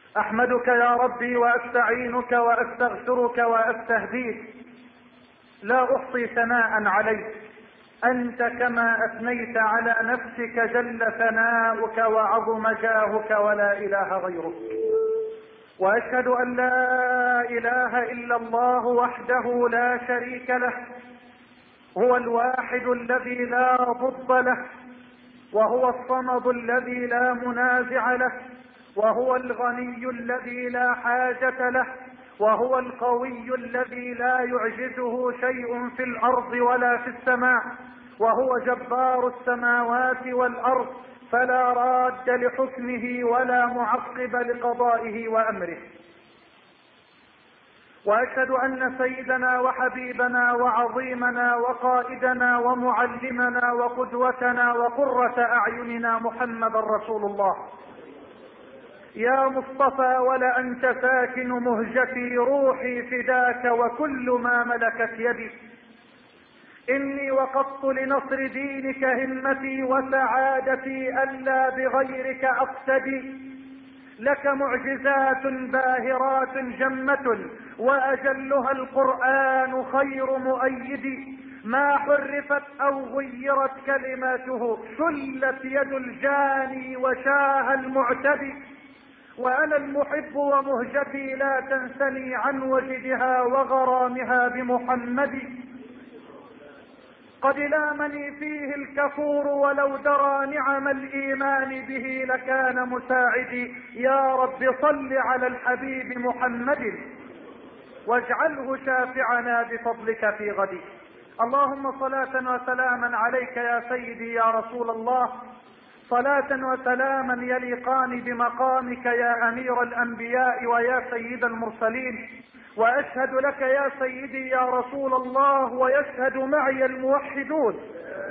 أحمدك يا ربي وأستعينك وأستغفرك وأستهديك، لا أحصي ثناء عليك، أنت كما أثنيت على نفسك جل ثناؤك وعظم جاهك ولا إله غيرك. وأشهد أن لا إله إلا الله وحده لا شريك له، هو الواحد الذي لا ضد له، وهو الصمد الذي لا منازع له، وهو الغني الذي لا حاجة له، وهو القوي الذي لا يعجزه شيء في الأرض ولا في السماء، وهو جبار السماوات والأرض، فلا راد لحكمه ولا معقب لقضائه وأمره. وأشهد أن سيدنا وحبيبنا وعظيمنا وقائدنا ومعلمنا وقدوتنا وقرة أعيننا محمدا رسول الله. يا مصطفى ولأنت ساكن مهجتي، روحي فداك وكل ما ملكت يدي. إني وقضت لنصر دينك همتي وسعادتي، ألا بغيرك أقتدي. لك معجزات باهرات جمة، وأجلها القرآن خير مؤيد. ما حرفت أو غيرت كلماته، شلت يد الجاني وشاه المعتدي. وأنا المحب ومهجتي لا تنسني عن وجدها وغرامها بمحمد. قد لامني فيه الكفور، ولو درى نعم الإيمان به لكان مساعدي. يا رب صل على الحبيب محمد، واجعله شافعنا بفضلك في غدي. اللهم صلاة وسلاما عليك يا سيدي يا رسول الله، صلاة وسلاما يليقان بمقامك يا أمير الأنبياء ويا سيد المرسلين. وأشهد لك يا سيدي يا رسول الله، ويشهد معي الموحدون،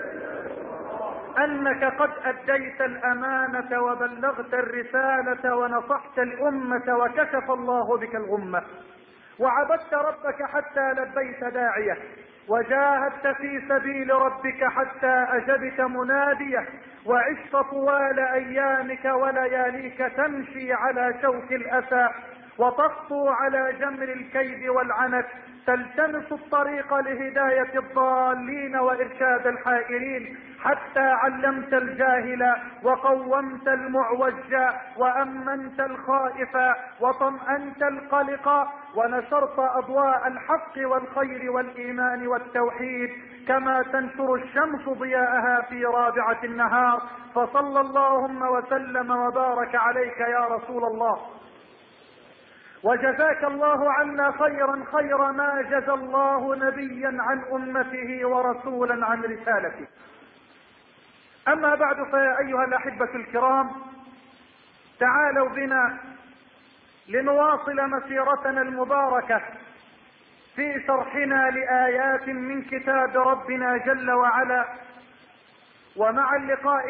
أنك قد أديت الأمانة وبلغت الرسالة ونصحت الأمة، وكشف الله بك الغمة، وعبدت ربك حتى لبيت داعيه، وجاهدت في سبيل ربك حتى أجبت مناديه، وعشت طوال أيامك ولياليك تمشي على شوك الأسى، وتخطو على جمر الكيد والعنت، تلتمس الطريق لهداية الضالين وإرشاد الحائرين، حتى علمت الجاهل وقومت المعوج وأمنت الخائف وطمأنت القلق، ونشرت أضواء الحق والخير والإيمان والتوحيد، كما تنشر الشمس ضياءها في رابعة النهار. فصلى اللهم وسلم وبارك عليك يا رسول الله، وجزاك الله عنا خيرا خير ما جزى الله نبيا عن أمته ورسولا عن رسالته. أما بعد، فيا أيها الأحبة الكرام، تعالوا بنا لنواصل مسيرتنا المباركة في شرحنا لآيات من كتاب ربنا جل وعلا. ومع اللقاء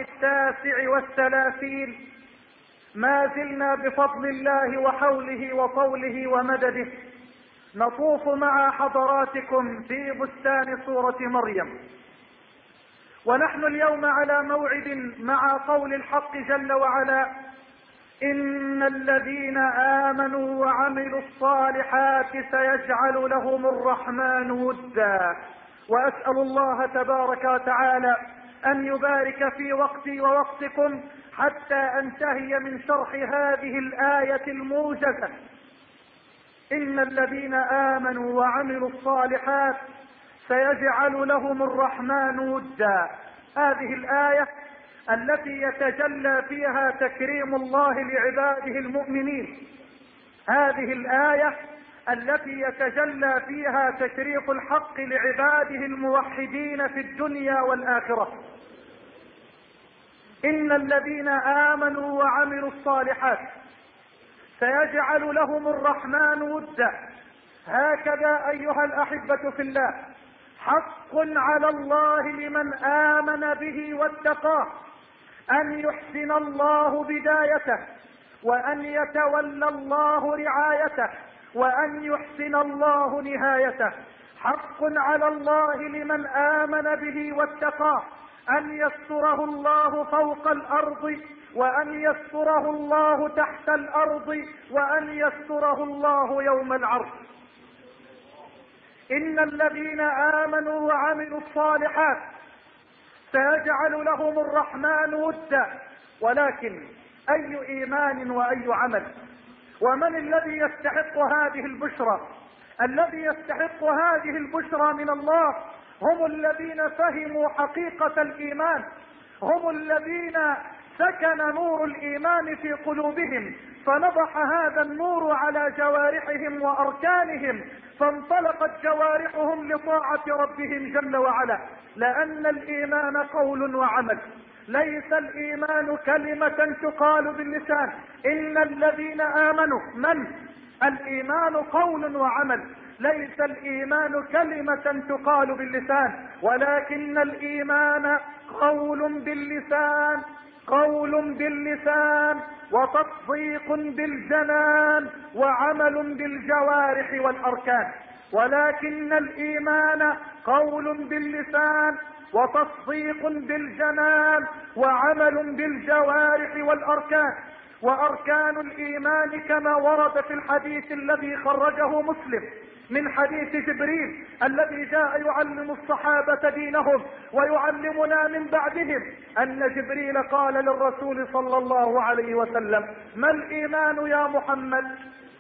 39 ما زلنا بفضل الله وحوله وطوله ومدده نطوف مع حضراتكم في بستان سورة مريم، ونحن اليوم على موعد مع قول الحق جل وعلا: إن الذين آمنوا وعملوا الصالحات سيجعل لهم الرحمن ودا. وأسأل الله تبارك وتعالى أن يبارك في وقتي ووقتكم حتى أنتهي من شرح هذه الآية الموجزة: إن الذين آمنوا وعملوا الصالحات سيجعل لهم الرحمن ودا. هذه الآية التي يتجلى فيها تكريم الله لعباده المؤمنين، هذه الآية التي يتجلى فيها تشريف الحق لعباده الموحدين في الدنيا والآخرة. إن الذين آمنوا وعملوا الصالحات سيجعل لهم الرحمن ودا. هكذا أيها الأحبة في الله حق على الله لمن آمن به واتقاه أن يحسن الله بدايته، وأن يتولى الله رعايته، وأن يحسن الله نهايته. حق على الله لمن آمن به واتقاه أن يستره الله فوق الأرض وأن يستره الله تحت الأرض، وأن يستره الله يوم العرض. إن الذين آمنوا وعملوا الصالحات سيجعل لهم الرحمن ودا، ولكن أي إيمان وأي عمل؟ ومن الذي يستحق هذه البشرى؟ الذي يستحق هذه البشرى من الله هم الذين فهموا حقيقة الإيمان، هم الذين سكن نور الإيمان في قلوبهم، فنضح هذا النور على جوارحهم وأركانهم، فانطلقت جوارحهم لطاعة ربهم جل وعلا. لأن الإيمان قول وعمل، ليس الإيمان كلمة تقال باللسان. إن الذين آمنوا من؟ الإيمان قول وعمل، ليس الإيمان كلمة تقال باللسان، ولكن الإيمان قول باللسان، قول باللسان وتصديق بالجنان وعمل بالجوارح والأركان. ولكن الإيمان قول باللسان وتصديق بالجنان وعمل بالجوارح والأركان. وأركان الإيمان كما ورد في الحديث الذي خرجه مسلم من حديث جبريل الذي جاء يعلم الصحابة دينهم ويعلمنا من بعدهم، أن جبريل قال للرسول صلى الله عليه وسلم: ما الإيمان يا محمد؟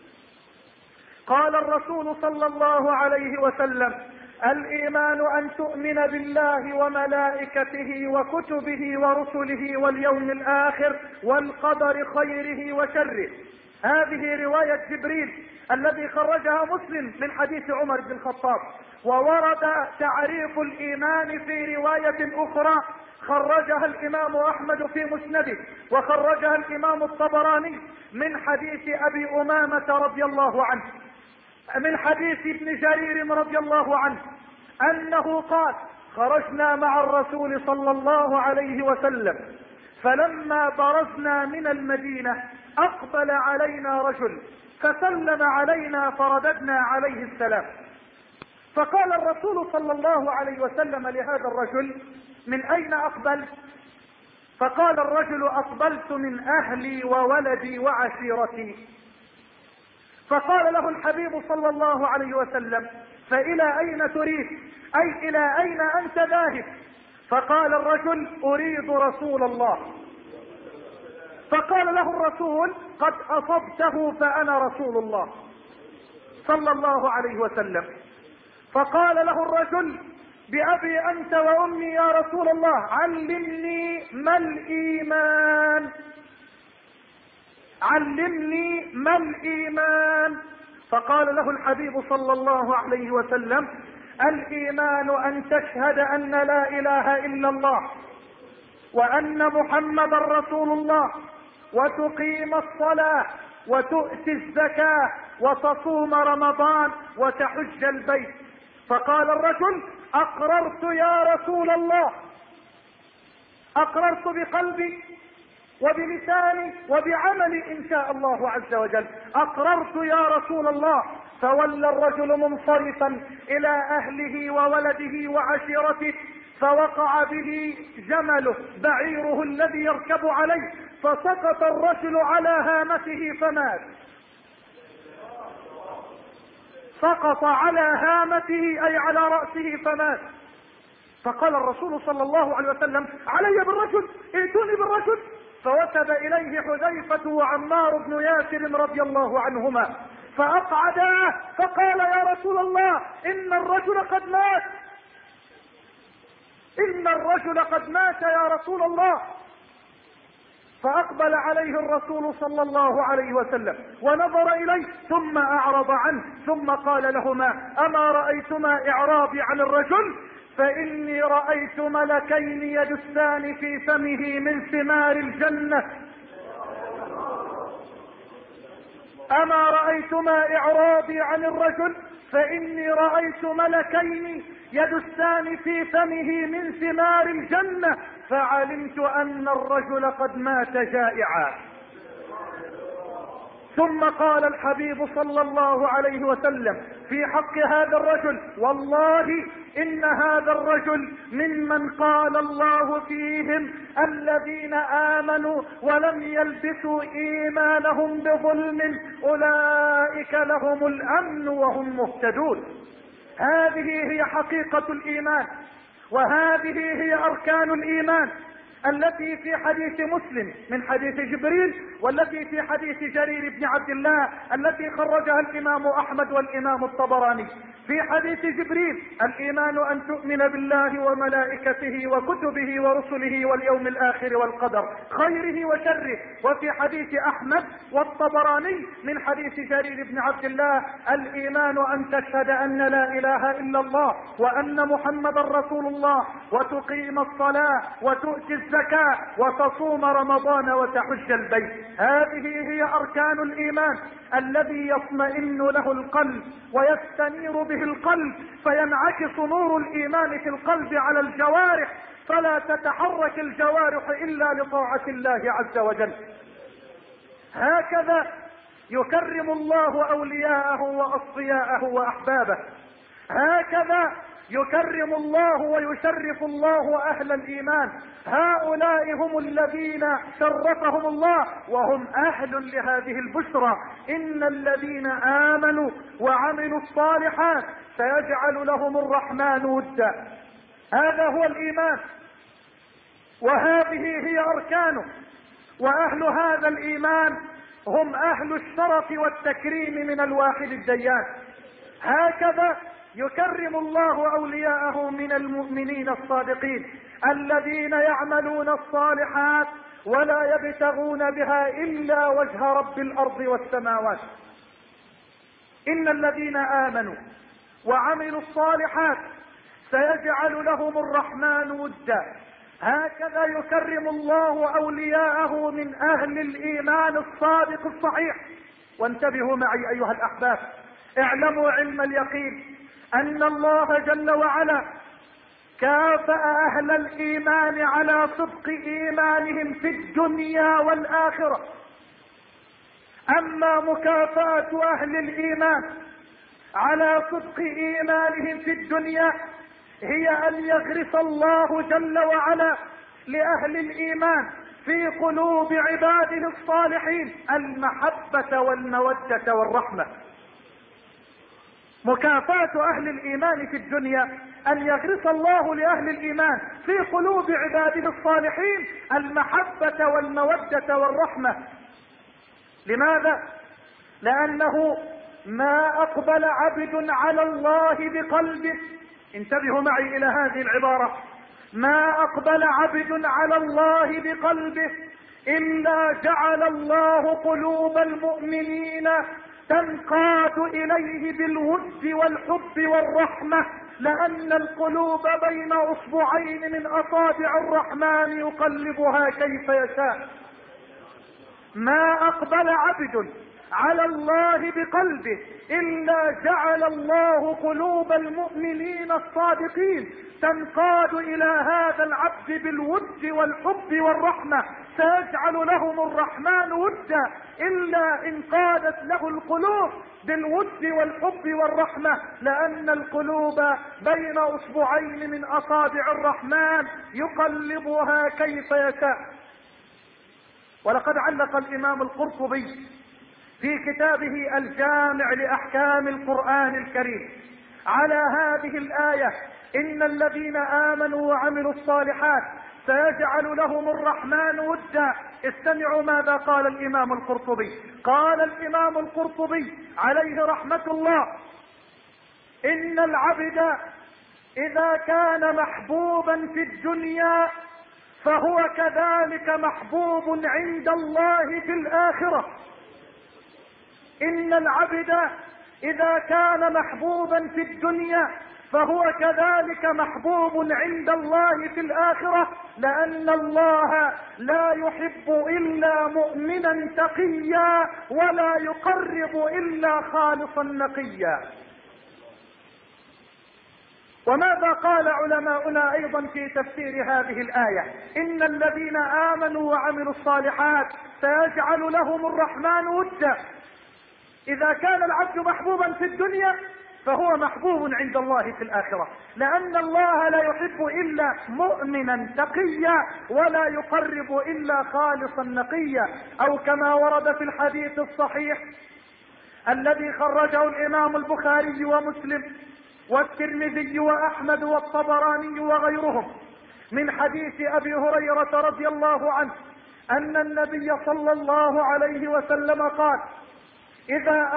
قال الرسول صلى الله عليه وسلم: الإيمان أن تؤمن بالله وملائكته وكتبه ورسله واليوم الآخر والقدر خيره وشره. هذه رواية جبريل الذي خرجها مسلم من حديث عمر بن الخطاب. وورد تعريف الإيمان في رواية أخرى خرجها الإمام أحمد في مسنده، وخرجها الإمام الطبراني من حديث أبي أمامة رضي الله عنه، من حديث ابن جرير رضي الله عنه أنه قال: خرجنا مع الرسول صلى الله عليه وسلم، فلما برزنا من المدينة أقبل علينا رجل فسلم علينا فرددنا عليه السلام. فقال الرسول صلى الله عليه وسلم لهذا الرجل: من أين أقبلت؟ فقال الرجل: أقبلت من أهلي وولدي وعشيرتي. فقال له الحبيب صلى الله عليه وسلم: فإلى أين تريد؟ أي إلى أين أنت ذاهب؟ فقال الرجل: أريد رسول الله. فقال له الرسول: قد أصبته، فأنا رسول الله صلى الله عليه وسلم. فقال له الرجل: بأبي أنت وأمي يا رسول الله، علمني ما الإيمان، علمني ما الإيمان. فقال له الحبيب صلى الله عليه وسلم: الإيمان أن تشهد أن لا إله إلا الله وأن محمدا رسول الله، وتقيم الصلاة وتؤتي الزكاة وتصوم رمضان وتحج البيت. فقال الرجل: أقررت يا رسول الله، أقررت بقلبي وبلساني وبعملي إن شاء الله عز وجل، أقررت يا رسول الله. فولى الرجل منصرفا إلى أهله وولده وعشيرته، فوقع به جمله بعيره الذي يركب عليه، فسقط الرجل على هامته فمات، سقط على هامته أي على رأسه فمات. فقال الرسول صلى الله عليه وسلم: علي بالرجل، ائتوني بالرجل. فوثب إليه حذيفة وعمار بن ياسر رضي الله عنهما فأقعداه، فقال: يا رسول الله، إن الرجل قد مات، إن الرجل قد مات يا رسول الله. فأقبل عليه الرسول صلى الله عليه وسلم ونظر إليه ثم أعرض عنه، ثم قال لهما: أما رأيتما إعراضي عن الرجل؟ فإني رأيت ملكين يدسان في فمه من ثمار الجنة. أما رأيتما إعراضي عن الرجل؟ فإني رأيت ملكين يدسان في فمه من ثمار الجنة، فعلمت أن الرجل قد مات جائعا. ثم قال الحبيب صلى الله عليه وسلم في حق هذا الرجل: والله إن هذا الرجل ممن قال الله فيهم الذين آمنوا ولم يلبسوا إيمانهم بظلم أولئك لهم الأمن وهم مهتدون. هذه هي حقيقة الإيمان، وهذه هي أركان الإيمان التي في حديث مسلم من حديث جبريل، والتي في حديث جرير بن عبد الله التي خرجها الإمام أحمد والإمام الطبراني. في حديث جبريل: الإيمان أن تؤمن بالله وملائكته وكتبه ورسله واليوم الآخر والقدر خيره وشره. وفي حديث أحمد والطبراني من حديث جرير بن عبد الله: الإيمان أن تشهد أن لا إله إلا الله وأن محمدا رسول الله وتقيم الصلاة وتؤتي الزكاة وتصوم رمضان وتحج البيت. هذه هي أركان الإيمان الذي يطمئن له القلب ويستنير به القلب، فينعكس نور الإيمان في القلب على الجوارح، فلا تتحرك الجوارح إلا لطاعة الله عز وجل. هكذا يكرم الله أولياءه وأصفياءه وأحبابه، هكذا يكرم الله ويشرف الله أهل الإيمان. هؤلاء هم الذين شرفهم الله وهم أهل لهذه البشرى: إن الذين آمنوا وعملوا الصالحات سيجعل لهم الرحمن ودا. هذا هو الإيمان، وهذه هي أركانه. وأهل هذا الإيمان هم أهل الشرف والتكريم من الواحد الديان. هكذا يكرم الله أولياءه من المؤمنين الصادقين الذين يعملون الصالحات ولا يبتغون بها إلا وجه رب الأرض والسماوات. إن الذين آمنوا وعملوا الصالحات سيجعل لهم الرحمن ودا. هكذا يكرم الله أولياءه من أهل الإيمان الصادق الصحيح. وانتبهوا معي أيها الأحباب، اعلموا علم اليقين أن الله جل وعلا كافأ أهل الإيمان على صدق إيمانهم في الدنيا والآخرة. أما مكافأة أهل الإيمان على صدق إيمانهم في الدنيا هي أن يغرس الله جل وعلا لأهل الإيمان في قلوب عباده الصالحين المحبة والمودة والرحمة. مكافأة أهل الإيمان في الدنيا أن يغرس الله لأهل الإيمان في قلوب عباده الصالحين المحبة والمودة والرحمة. لماذا؟ لأنه ما أقبل عبد على الله بقلبه، انتبهوا معي إلى هذه العبارة، ما أقبل عبد على الله بقلبه إلا جعل الله قلوب المؤمنين تنقاد إليه بالود والحب والرحمة، لأن القلوب بين أصبعين من أصابع الرحمن يقلبها كيف يشاء. ما أقبل عبد على الله بقلبه إلا جعل الله قلوب المؤمنين الصادقين تنقاد إلى هذا العبد بالود والحب والرحمة. سيجعل لهم الرحمن ودا إلا إن قادت له القلوب بالود والحب والرحمة، لأن القلوب بين أصبعين من أصابع الرحمن يقلبها كيف يشاء. ولقد علق الإمام القرطبي في كتابه الجامع لأحكام القرآن الكريم على هذه الآية: إن الذين آمنوا وعملوا الصالحات سيجعل لهم الرحمن ودا. استمعوا ماذا قال الإمام القرطبي. قال الإمام القرطبي عليه رحمة الله: إن العبد إذا كان محبوبا في الدنيا فهو كذلك محبوب عند الله في الآخرة. إن العبد إذا كان محبوبا في الدنيا فهو كذلك محبوب عند الله في الآخرة، لأن الله لا يحب إلا مؤمنا تقيا ولا يقرب إلا خالصا نقيا. وماذا قال علماؤنا أيضا في تفسير هذه الآية؟ إن الذين آمنوا وعملوا الصالحات سيجعل لهم الرحمن ودا. إذا كان العبد محبوبا في الدنيا فهو محبوب عند الله في الآخرة، لأن الله لا يحب إلا مؤمنا تقيا ولا يقرب إلا خالصا نقيا، أو كما ورد في الحديث الصحيح الذي خرجه الإمام البخاري ومسلم والترمذي وأحمد والطبراني وغيرهم من حديث أبي هريرة رضي الله عنه أن النبي صلى الله عليه وسلم قال: إذا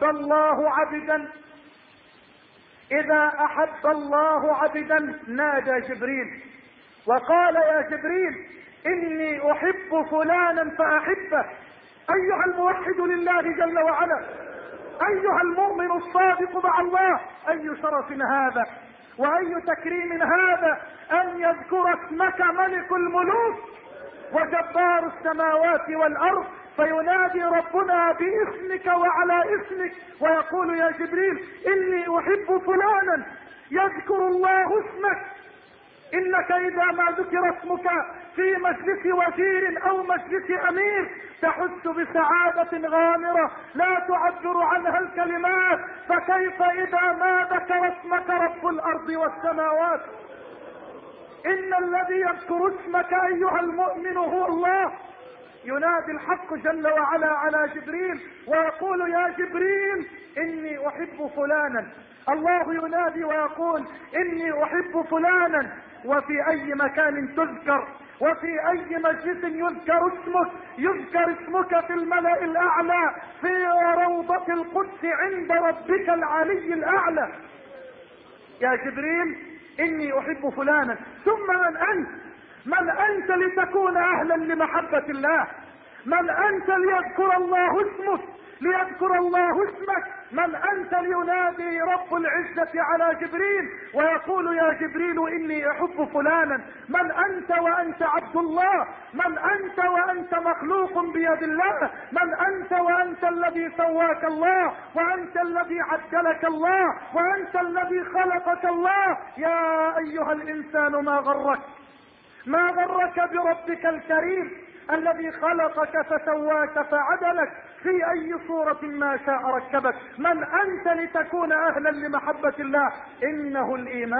أحب الله عبدا نادى جبريل وقال: يا جبريل إني أحب فلانا فأحبه. أيها الموحد لله جل وعلا، أيها المؤمن الصادق مع الله، أي شرف هذا وأي تكريم هذا أن يذكر اسمك ملك الملوك وجبار السماوات والأرض، فينادي ربنا باسمك وعلى اسمك ويقول: يا جبريل إني أحب فلانا، يذكر الله اسمك. إنك إذا ما ذكر اسمك في مجلس وزير أو مجلس أمير تحس بسعادة غامرة لا تعبر عنها الكلمات، فكيف إذا ما ذكر اسمك رب الأرض والسماوات؟ إن الذي يذكر اسمك أيها المؤمن هو الله. ينادي الحق جل وعلا على جبريل ويقول: يا جبريل إني أحب فلانا. الله ينادي ويقول: إني أحب فلانا. وفي أي مكان تذكر وفي أي مجلس يذكر اسمك في الملأ الأعلى في روضة القدس عند ربك العلي الأعلى. يا جبريل إني أحب فلانا. ثم من أنت لتكون أهلا لمحبة الله؟ من أنت ليذكر الله اسمك؟ من أنت لينادي رب العزة على جبريل ويقول: يا جبريل إني أحب فلانا؟ من أنت وأنت عبد الله؟ من أنت وأنت مخلوق بيد الله؟ من أنت وأنت الذي سواك الله، وأنت الذي عدلك الله، وأنت الذي خلقك الله؟ يا أيها الإنسان ما غرك بربك الكريم الذي خلقك فسواك فعدلك في أي صورة ما شاء ركبك. من أنت لتكون أهلا لمحبة الله؟ إنه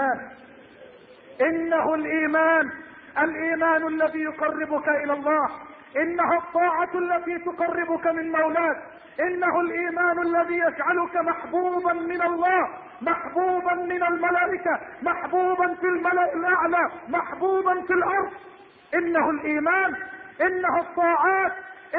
الإيمان الذي يقربك إلى الله، إنها الطاعة التي تقربك من مولاك، إنه الإيمان الذي يجعلك محبوبا من الله، محبوبا من الملائكة، محبوبا في الملأ الأعلى، محبوبا في الأرض. إنه الإيمان، إنها الطاعات،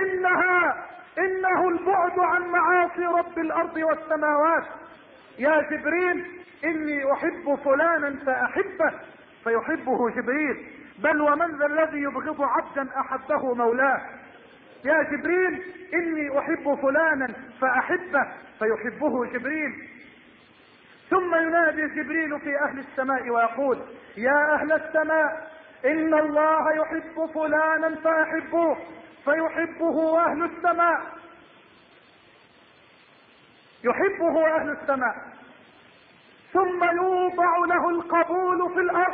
إنه البعد عن معاصي رب الأرض والسماوات. يا جبريل إني أحب فلانا فأحبه، فيحبه جبريل. بل ومن ذا الذي يبغض عبدا أحبه مولاه؟ يا جبريل إني أحب فلانا فأحبه، فيحبه جبريل. ثم ينادي جبريل في أهل السماء ويقول: يا أهل السماء إن الله يحب فلانا فأحبوه، فيحبه أهل السماء، يحبه أهل السماء. ثم يوضع له القبول في الأرض،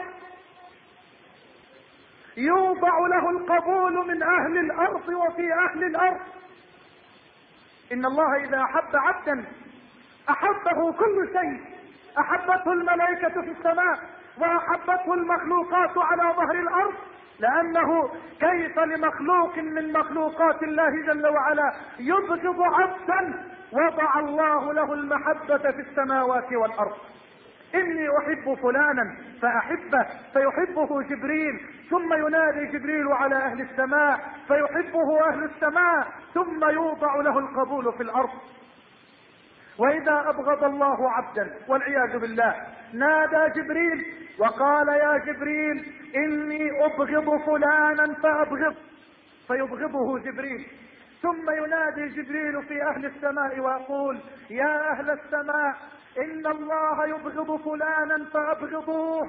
يوضع له القبول من أهل الأرض وفي أهل الأرض. إن الله إذا أحب عبدا أحبه كل شيء، أحبته الملائكة في السماء وأحبته المخلوقات على ظهر الأرض، لأنه كيف لمخلوق من مخلوقات الله جل وعلا يبغض عبدا وضع الله له المحبة في السماوات والأرض. إني أحب فلانا فأحبه، فيحبه جبريل. ثم ينادي جبريل على أهل السماء فيحبه أهل السماء، ثم يوضع له القبول في الأرض. وإذا أبغض الله عبدا والعياذ بالله نادى جبريل وقال: يا جبريل إني أبغض فلانا فأبغض، فيبغضه جبريل. ثم ينادي جبريل في أهل السماء ويقول: يا أهل السماء إن الله يبغض فلانا فأبغضوه،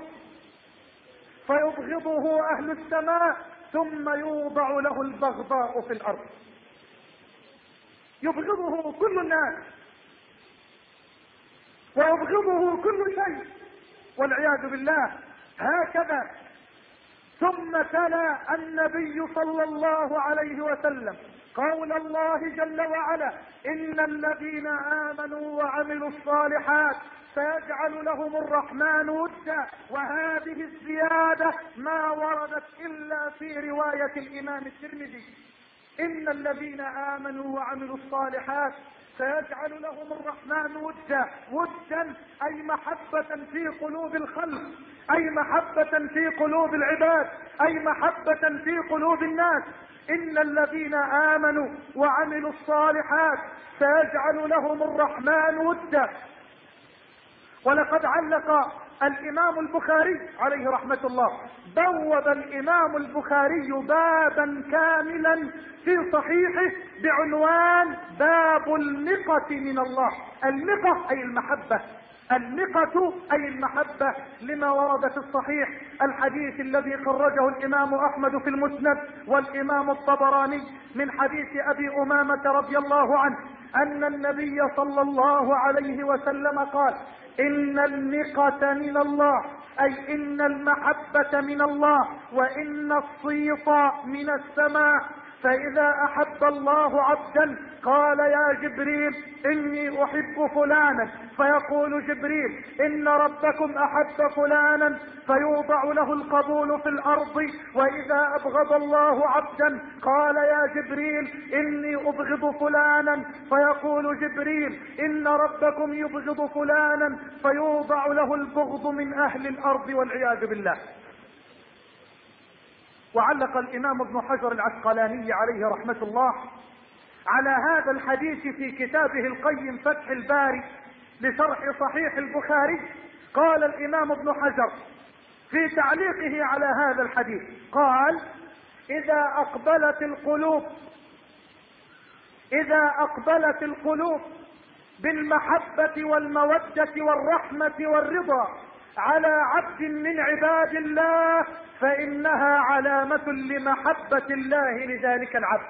فيبغضه أهل السماء. ثم يوضع له البغضاء في الأرض، يبغضه كل الناس ويبغضه كل شيء والعياذ بالله. ثم تلا النبي صلى الله عليه وسلم قول الله جل وعلا: إن الذين آمنوا وعملوا الصالحات سيجعل لهم الرحمن ودا. وهذه الزيادة ما وردت إلا في رواية الإمام الترمذي: إن الذين آمنوا وعملوا الصالحات سيجعل لهم الرحمن ودا. ودا أي محبة في قلوب الخلق، أي محبة في قلوب العباد، أي محبة في قلوب الناس. إن الذين آمنوا وعملوا الصالحات سيجعل لهم الرحمن ودا. ولقد علق الإمام البخاري عليه رحمة الله، بوب الإمام البخاري بابا كاملا في صحيحه بعنوان: باب المقة من الله. المقة أي المحبة، المقة أي المحبة، لما ورد في الصحيح الحديث الذي خرجه الإمام أحمد في المسند والإمام الطبراني من حديث أبي أمامة رضي الله عنه أن النبي صلى الله عليه وسلم قال: إن المقة من الله، أي إن المحبة من الله، وإن الصيط من السماء. فإذا أحب الله عبدا قال: يا جبريل إني أحب فلانا، فيقول جبريل: إن ربكم أحب فلانا، فيوضع له القبول في الأرض. وإذا أبغض الله عبدا قال: يا جبريل إني أبغض فلانا، فيقول جبريل: إن ربكم يبغض فلانا، فيوضع له البغض من أهل الأرض والعياذ بالله. وعلق الإمام ابن حجر العسقلاني عليه رحمة الله على هذا الحديث في كتابه القيم فتح الباري لشرح صحيح البخاري. قال الإمام ابن حجر في تعليقه على هذا الحديث، قال: إذا أقبلت القلوب بالمحبة والمودة والرحمة والرضا على عبد من عباد الله فإنها علامة لمحبة الله لذلك العبد.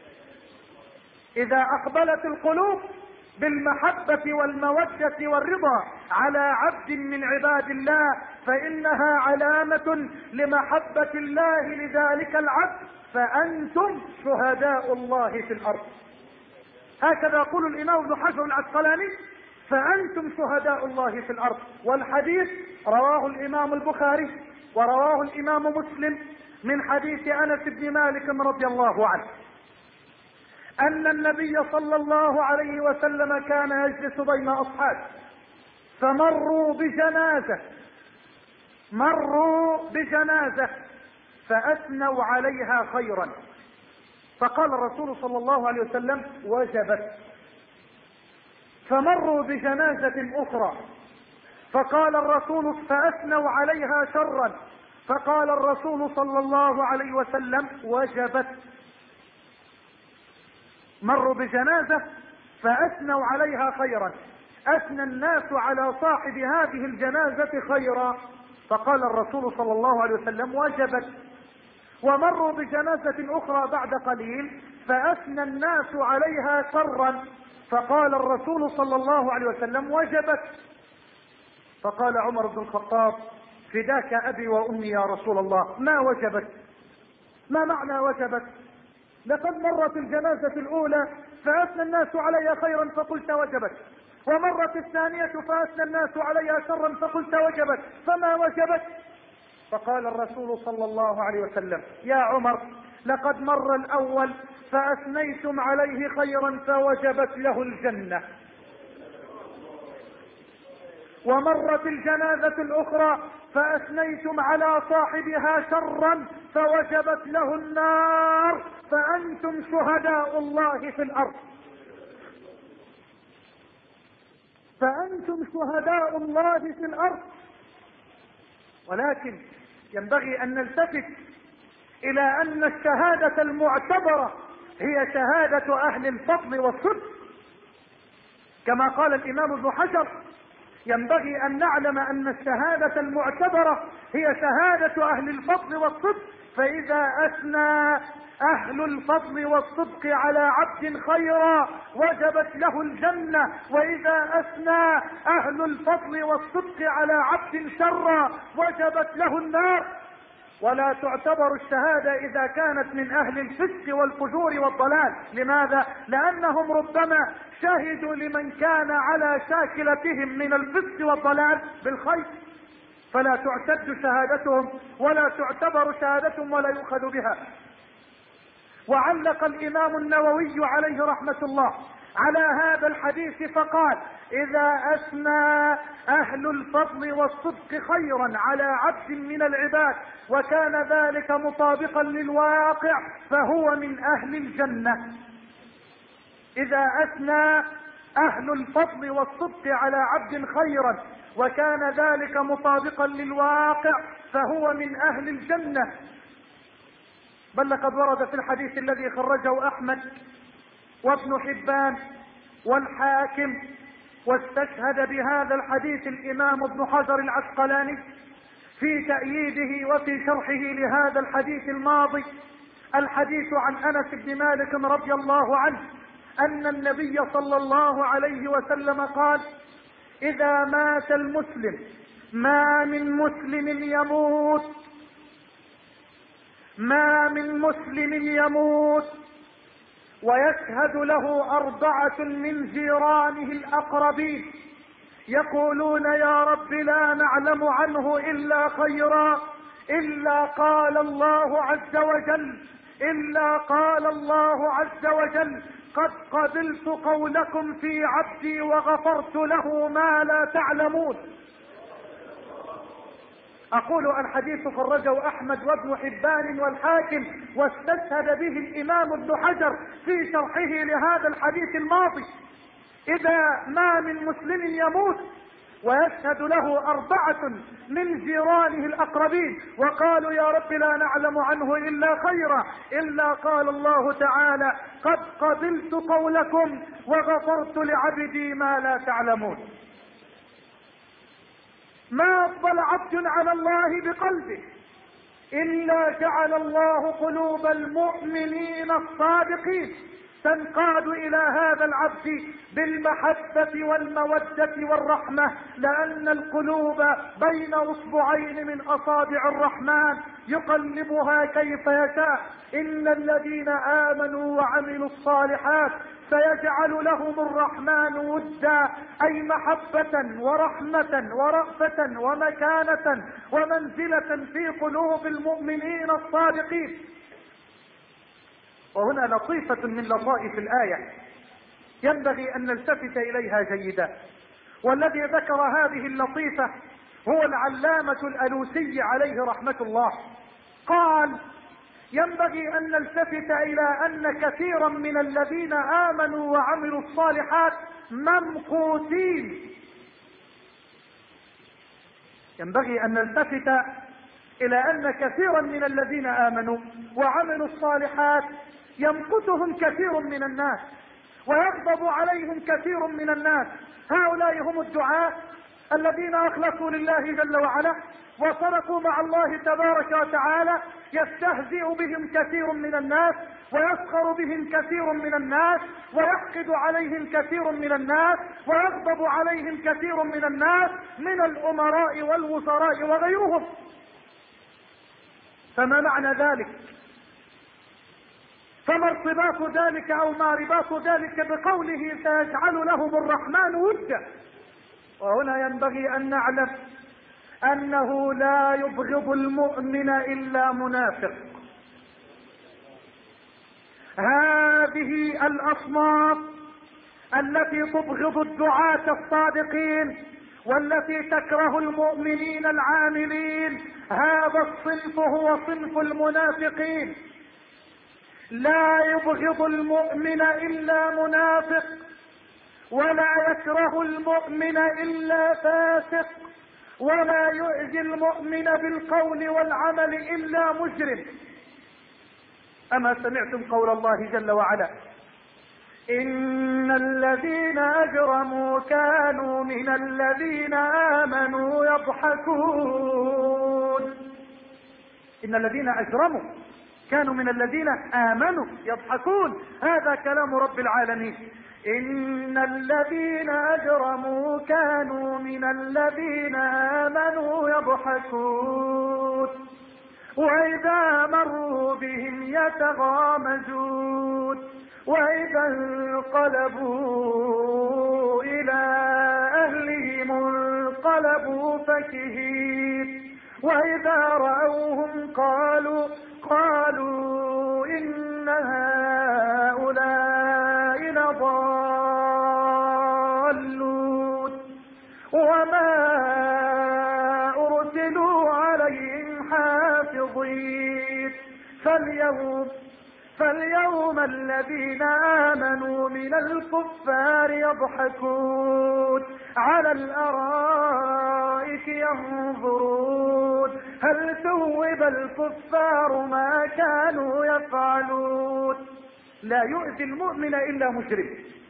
إذا أقبلت القلوب بالمحبة والمودة والرضا على عبد من عباد الله فإنها علامة لمحبة الله لذلك العبد، فأنتم شهداء الله في الأرض. هكذا يقول الإمام ابن حجر العسقلاني: فأنتم شهداء الله في الأرض. والحديث رواه الإمام البخاري ورواه الإمام مسلم من حديث أنس بن مالك رضي الله عنه أن النبي صلى الله عليه وسلم كان يجلس بين أصحابه فمروا بجنازة فأثنوا عليها خيرا، فقال الرسول صلى الله عليه وسلم: وجبت. فمروا بجنازة أخرى فقال الرسول: فأثنوا عليها شرا، فقال الرسول صلى الله عليه وسلم: وجبت. مروا بجنازة فأثنوا عليها خيرا، أثنى الناس على صاحب هذه الجنازة خيرا، فقال الرسول صلى الله عليه وسلم: وجبت. ومروا بجنازة أخرى بعد قليل فأثنى الناس عليها شرا، فقال الرسول صلى الله عليه وسلم: وجبت. فقال عمر بن الخطاب: فداك أبي وأمي يا رسول الله، ما وجبت؟ ما معنى وجبت؟ لقد مرت الجنازة الأولى فأثنى الناس عليها خيرا فقلت وجبت، ومرت الثانية فأثنى الناس عليها شرا فقلت وجبت، فما وجبت؟ فقال الرسول صلى الله عليه وسلم: يا عمر، لقد مر الأول فأثنيتم عليه خيرا فوجبت له الجنة، ومرت الجنازة الأخرى فأثنيتم على صاحبها شرا فوجبت له النار، فأنتم شهداء الله في الأرض. فأنتم شهداء الله في الأرض. ولكن ينبغي أن نلتفت إلى أن الشهادة المعتبرة هي شهادة أهل الفضل والصدق، كما قال الإمام ابن حجر: ينبغي أن نعلم أن الشهادة المعتبرة هي شهادة أهل الفضل والصدق، فإذا أثنى أهل الفضل والصدق على عبد خيرا وجبت له الجنة، وإذا أثنى أهل الفضل والصدق على عبد شرا وجبت له النار. ولا تعتبر الشهادة إذا كانت من أهل الفسق والفجور والضلال. لماذا؟ لأنهم ربما شهدوا لمن كان على شاكلتهم من الفسق والضلال بالخير، فلا تعتد شهادتهم ولا تعتبر شهادتهم ولا يؤخذ بها. وعلق الإمام النووي عليه رحمة الله على هذا الحديث فقال: إذا أثنى أهل الفضل والصدق خيرا على عبد من العباد وكان ذلك مطابقا للواقع فهو من أهل الجنة. إذا أثنى أهل الفضل والصدق على عبد خيرا وكان ذلك مطابقا للواقع فهو من أهل الجنة. بل لقد ورد في الحديث الذي خرجه أحمد وابن حبان والحاكم، واستشهد بهذا الحديث الإمام ابن حجر العسقلاني في تأييده وفي شرحه لهذا الحديث الماضي، الحديث عن أنس بن مالك رضي الله عنه أن النبي صلى الله عليه وسلم قال: إذا مات المسلم ما من مسلم يموت ويشهد له 4 من جيرانه الأقربين يقولون: يا رب لا نعلم عنه إلا خيرا، إلا قال الله عز وجل: قد قبلت قولكم في عبدي وغفرت له ما لا تعلمون. أقول الحديث خرجه أحمد وابن حبان والحاكم، واستشهد به الإمام ابن حجر في شرحه لهذا الحديث الماضي. إذا ما من مسلم يموت ويشهد له 4 من جيرانه الأقربين وقالوا: يا رب لا نعلم عنه إلا خيرا، إلا قال الله تعالى: قد قبلت قولكم وغفرت لعبدي ما لا تعلمون. ما أفضل عبد على الله بقلبه إلا جعل الله قلوب المؤمنين الصادقين تنقاد إلى هذا العبد بالمحبة والمودة والرحمة، لأن القلوب بين أصبعين من أصابع الرحمن يقلبها كيف يشاء. إن الذين آمنوا وعملوا الصالحات سيجعل لهم الرحمن ودا، أي محبة ورحمة ورأفة ومكانة ومنزلة في قلوب المؤمنين الصادقين. وهنا لطيفة من لطائف الآية ينبغي أن نلتفت إليها جيدا، والذي ذكر هذه اللطيفة هو العلامة الألوسي عليه رحمة الله. قال: ينبغي أن نلتفت إلى أن كثيرا من الذين آمنوا وعملوا الصالحات ممقوتين. ينبغي أن نلتفت إلى أن كثيرا من الذين آمنوا وعملوا الصالحات يمقتهم كثير من الناس ويغضب عليهم كثير من الناس. هؤلاء هم الدعاة الذين أخلصوا لله جل وعلا وصدقوا مع الله تبارك وتعالى. يستهزئ بهم كثير من الناس ويسخر بهم كثير من الناس ويحقد عليهم كثير من الناس ويغضب عليهم كثير من الناس من الأمراء والوزراء وغيرهم. فما معنى ذلك؟ فما ارتباط ذلك أو ما رباط ذلك بقوله: سيجعل لهم الرحمن ودا؟ وهنا ينبغي أن نعلم أنه لا يبغض المؤمن إلا منافق. هذه الأصناف التي تبغض الدعاة الصادقين والتي تكره المؤمنين العاملين، هذا الصنف هو صنف المنافقين. لا يبغض المؤمن إلا منافق، ولا يكره المؤمن إلا فاسق، ولا يؤذي المؤمن بالقول والعمل إلا مجرم. أما سمعتم قول الله جل وعلا: إن الذين أجرموا كانوا من الذين آمنوا يضحكون. إن الذين أجرموا كانوا من الذين آمنوا يضحكون. هذا كلام رب العالمين. إن الذين أجرموا كانوا من الذين آمنوا يضحكون. وإذا مروا بهم يتغامزون وإذا انقلبوا إلى أهلهم انقلبوا فكهين وإذا رأوهم قالوا إن هؤلاء لضالون وما أرسلوا عليهم حافظين فاليوم الذين آمنوا من الكفار يضحكون على الأرائك ينظرون هل ثوب الكفار ما كانوا يفعلون. لا يؤذي المؤمن إلا مجرم،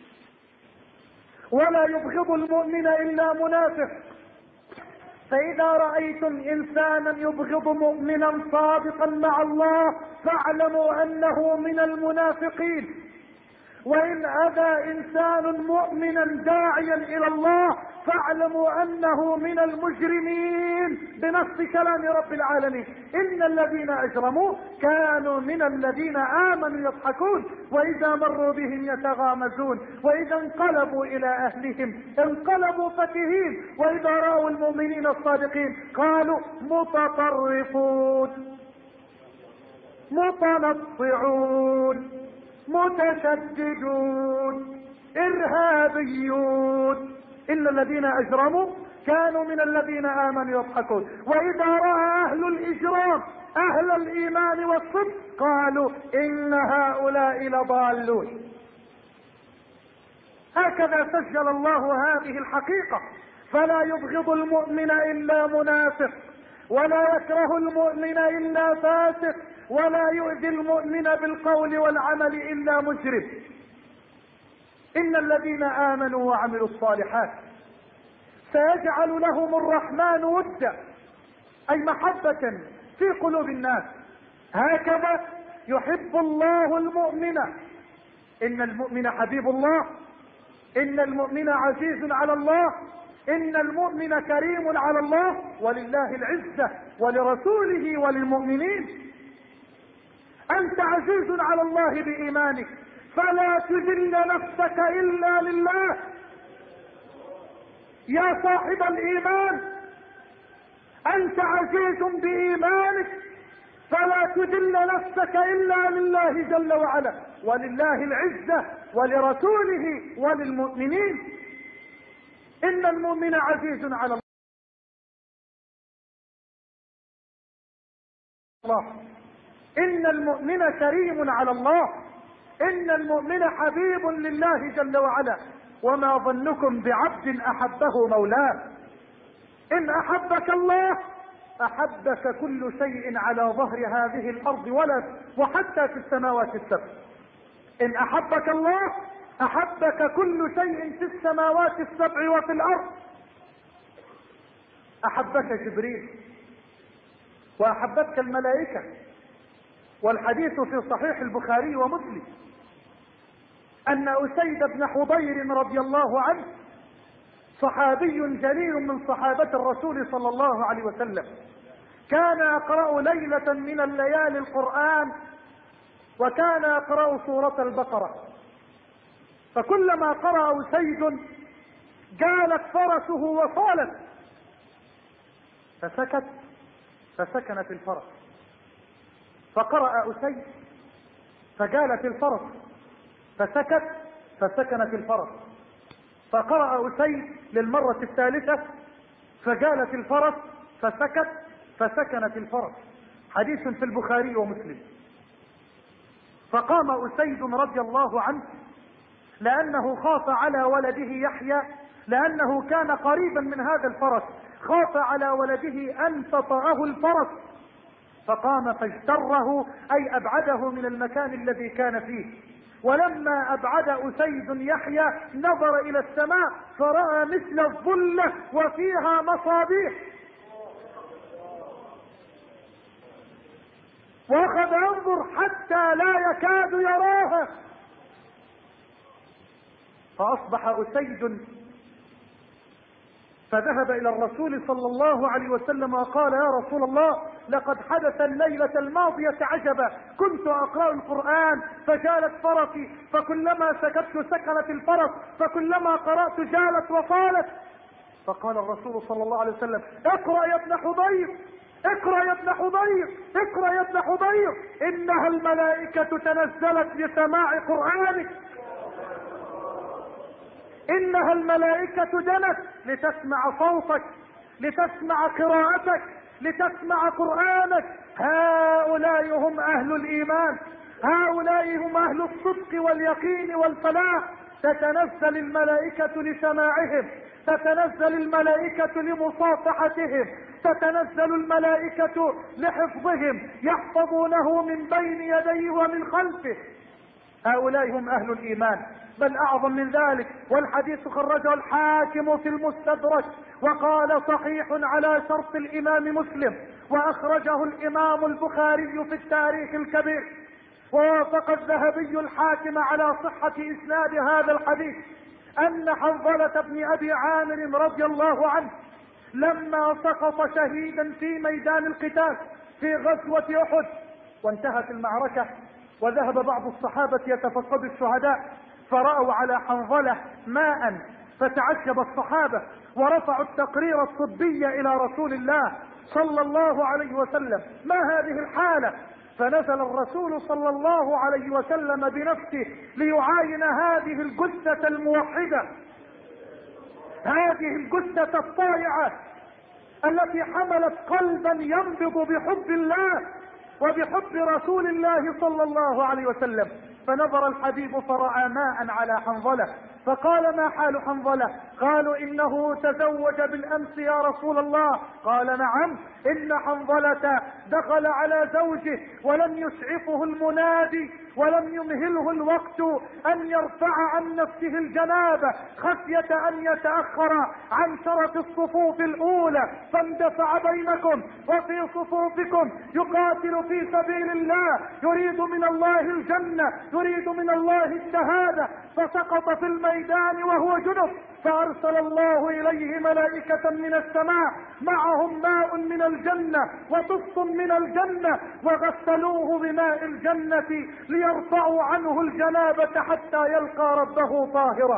ولا يبغض المؤمن إلا منافق. فإذا رأيتم إنسانا يبغض مؤمنا صادقا مع الله فاعلموا أنه من المنافقين. وإن أذى إنسان مؤمنا داعيا إلى الله فاعلموا أنه من المجرمين بنص كلام رب العالمين. إن الذين أجرموا كانوا من الذين آمنوا يضحكون وإذا مروا بهم يتغامزون وإذا انقلبوا إلى أهلهم انقلبوا فكهين وإذا رأوا المؤمنين الصادقين قالوا متطرفون متنطعون متشددون إرهابيون. إن الذين أجرموا كانوا من الذين آمنوا يضحكون وإذا رأى أهل الإجرام أهل الإيمان والصدق قالوا إن هؤلاء لضالون. هكذا سجل الله هذه الحقيقة. فلا يبغض المؤمن إلا منافق ولا يكره المؤمن إلا فاسق ولا يؤذي المؤمن بالقول والعمل إلا مجرم. إن الذين آمنوا وعملوا الصالحات سيجعل لهم الرحمن ودا أي محبة في قلوب الناس. هكذا يحب الله المؤمن. إن المؤمن حبيب الله، إن المؤمن عزيز على الله، إن المؤمن كريم على الله ولله العزة ولرسوله وللمؤمنين. أنت عزيز على الله بإيمانك فلا تذل نفسك إلا لله. يا صاحب الإيمان أنت عزيز بإيمانك فلا تذل نفسك إلا لله جل وعلا ولله العزة ولرسوله وللمؤمنين. إن المؤمن عزيز على الله، إن المؤمن كريم على الله، إن المؤمن حبيب لله جل وعلا. وما ظنكم بعبد أحبه مولاه. إن أحبك الله أحبك كل شيء على ظهر هذه الأرض وحتى في السماوات السبع. إن أحبك الله أحبك كل شيء في السماوات السبع وفي الأرض. أحبك جبريل وأحبتك الملائكة. والحديث في صحيح البخاري ومسلم أن أسيد بن حضير رضي الله عنه صحابي جليل من صحابة الرسول صلى الله عليه وسلم كان يقرأ ليلة من الليالي القرآن وكان يقرأ سورة البقرة. فكلما قرأ أسيد جالت فرسه وصالت فسكنت الفرس. فقرأ أسيد فجالت الفرس فسكنت الفرس. فقرأ أسيد للمرة الثالثة فجالت الفرس فسكنت الفرس. حديث في البخاري ومسلم. فقام أسيد رضي الله عنه لأنه خاف على ولده يحيى، لأنه كان قريبا من هذا الفرس، خاف على ولده أن تطأه الفرس. فقام فاجتره أي أبعده من المكان الذي كان فيه. ولما أبعد أسيد يحيى نظر إلى السماء فرأى مثل الظلة وفيها مصابيح، وأخذ ينظر حتى لا يكاد يراها. فأصبح أسيد فذهب إلى الرسول صلى الله عليه وسلم وقال: يا رسول الله، لقد حدث الليلة الماضية عجبا، كنت أقرأ القرآن فجالت فرسي، فكلما سكت سكنت الفرس، فكلما قرأت جالت وطالت. فقال الرسول صلى الله عليه وسلم: اقرأ يا ابن حضير، اقرأ يا ابن حضير، اقرأ يا ابن حضير، إنها الملائكة تنزلت لسماع قرآنك، إنها الملائكة جنت لتسمع صوتك، لتسمع قراءتك، لتسمع قرآنك. هؤلاء هم أهل الإيمان، هؤلاء هم أهل الصدق واليقين والفلاح. تتنزل الملائكة لسماعهم، تتنزل الملائكة لمصافحتهم، تتنزل الملائكة لحفظهم، يحفظونه من بين يديه ومن خلفه. هؤلاء هم أهل الإيمان. بل أعظم من ذلك، والحديث خرجه الحاكم في المستدرك وقال: صحيح على شرط الإمام مسلم، وأخرجه الإمام البخاري في التاريخ الكبير، ووافق الذهبي الحاكم على صحة إسناد هذا الحديث، أن حنظلة بن أبي عامر رضي الله عنه لما سقط شهيدا في ميدان القتال في غزوة أحد، وانتهت المعركة وذهب بعض الصحابة يتفقد الشهداء، فرأوا على حنظلة ماء، فتعجب الصحابة ورفعوا التقرير الطبي إلى رسول الله صلى الله عليه وسلم: ما هذه الحالة؟ فنزل الرسول صلى الله عليه وسلم بنفسه ليعاين هذه الجثة الموحدة، هذه الجثة الطائعة التي حملت قلبا ينبض بحب الله وبحب رسول الله صلى الله عليه وسلم. فنظر الحبيب فرأى ماء على حنظلة، فقال: ما حال حنظلة؟ قالوا: إنه تزوج بالأمس يا رسول الله. قال: نعم، إن حنظلة دخل على زوجه ولم يسعفه المنادي ولم يمهله الوقت أن يرفع عن نفسه الجنابة خشية أن يتأخر عن شرف الصفوف الأولى، فاندفع بينكم وفي صفوفكم يقاتل في سبيل الله، يريد من الله الجنة، يريد من الله الشهادة، فسقط في الميدان وهو جنب، فأرسل الله إليه ملائكة من السماء معهم ماء من الجنة وطفط من الجنة، وغسلوه بماء الجنة ليرفعوا عنه الجنابة حتى يلقى ربه طاهرا.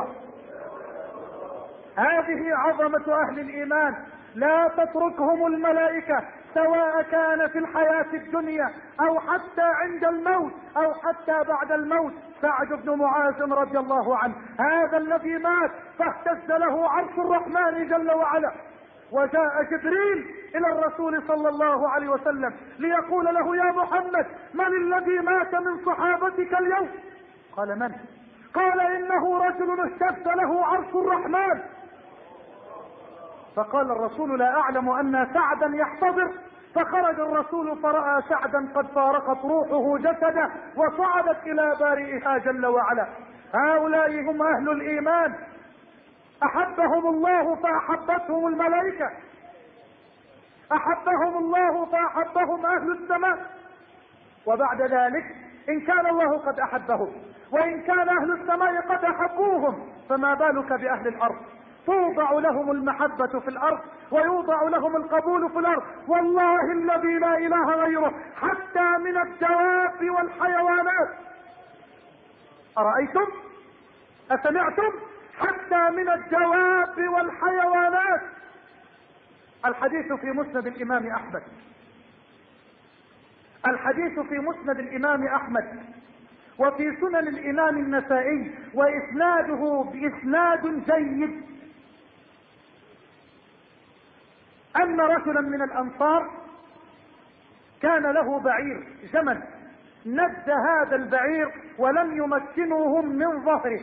هذه عظمة أهل الإيمان، لا تتركهم الملائكة سواء كان في الحياة الدنيا أو حتى عند الموت أو حتى بعد الموت. سعد بن معاذ رضي الله عنه، هذا الذي مات فاهتز له عرش الرحمن جل وعلا، وجاء جبريل إلى الرسول صلى الله عليه وسلم ليقول له: يا محمد، من الذي مات من صحابتك اليوم؟ قال: من؟ قال: إنه رجل اهتز له عرش الرحمن. فقال الرسول: لا أعلم أن سعدا يحتضر. فخرج الرسول فرأى سعدا قد فارقت روحه جسده وصعدت إلى بارئها جل وعلا. هؤلاء هم أهل الإيمان، أحبهم الله فأحبتهم الملائكة، أحبهم الله فأحبهم أهل السماء. وبعد ذلك إن كان الله قد أحبهم وإن كان أهل السماء قد أحبوهم، فما بالك بأهل الأرض؟ توضع لهم المحبة في الأرض ويوضع لهم القبول في الأرض. والله الذي لا إله غيره، حتى من الدواب والحيوانات. أرأيتم؟ أسمعتم؟ حتى من الدواب والحيوانات. الحديث في مسند الإمام أحمد، الحديث في مسند الإمام أحمد وفي سنن الإمام النسائي، وإسناده بإسناد جيد، أن رجلا من الأنصار كان له بعير جمل، ند هذا البعير ولم يمكنوهم من ظهره،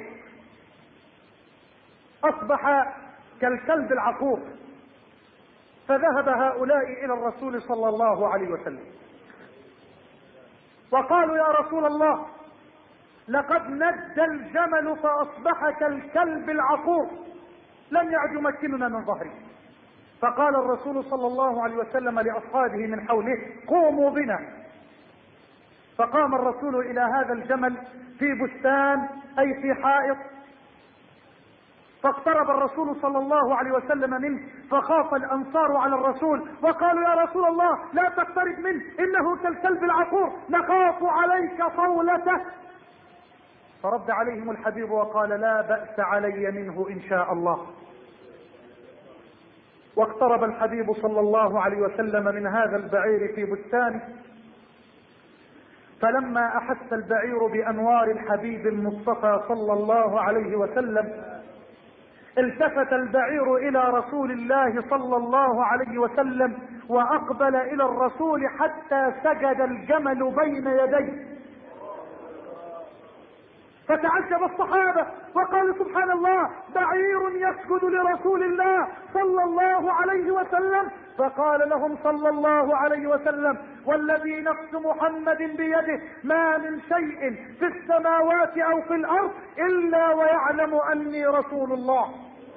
أصبح كالكلب العقور. فذهب هؤلاء إلى الرسول صلى الله عليه وسلم وقالوا: يا رسول الله، لقد ند الجمل فأصبح كالكلب العقور، لم يعد يمكننا من ظهره. فقال الرسول صلى الله عليه وسلم لأصحابه من حوله: قوموا بنا. فقام الرسول إلى هذا الجمل في بستان، أي في حائط، فاقترب الرسول صلى الله عليه وسلم منه، فخاف الأنصار على الرسول وقالوا يا رسول الله لا تقترب منه إنه كالكلب العقور نخاف عليك صولته. فرد عليهم الحبيب وقال لا بأس علي منه إن شاء الله. واقترب الحبيب صلى الله عليه وسلم من هذا البعير في بستانه، فلما أحس البعير بأنوار الحبيب المصطفى صلى الله عليه وسلم التفت البعير إلى رسول الله صلى الله عليه وسلم وأقبل إلى الرسول حتى سجد الجمل بين يديه. فتعجب الصحابة وقالوا سبحان الله بعير يسجد لرسول الله صلى الله عليه وسلم. فقال لهم صلى الله عليه وسلم والذي نفس محمد بيده ما من شيء في السماوات أو في الأرض إلا ويعلم أني رسول الله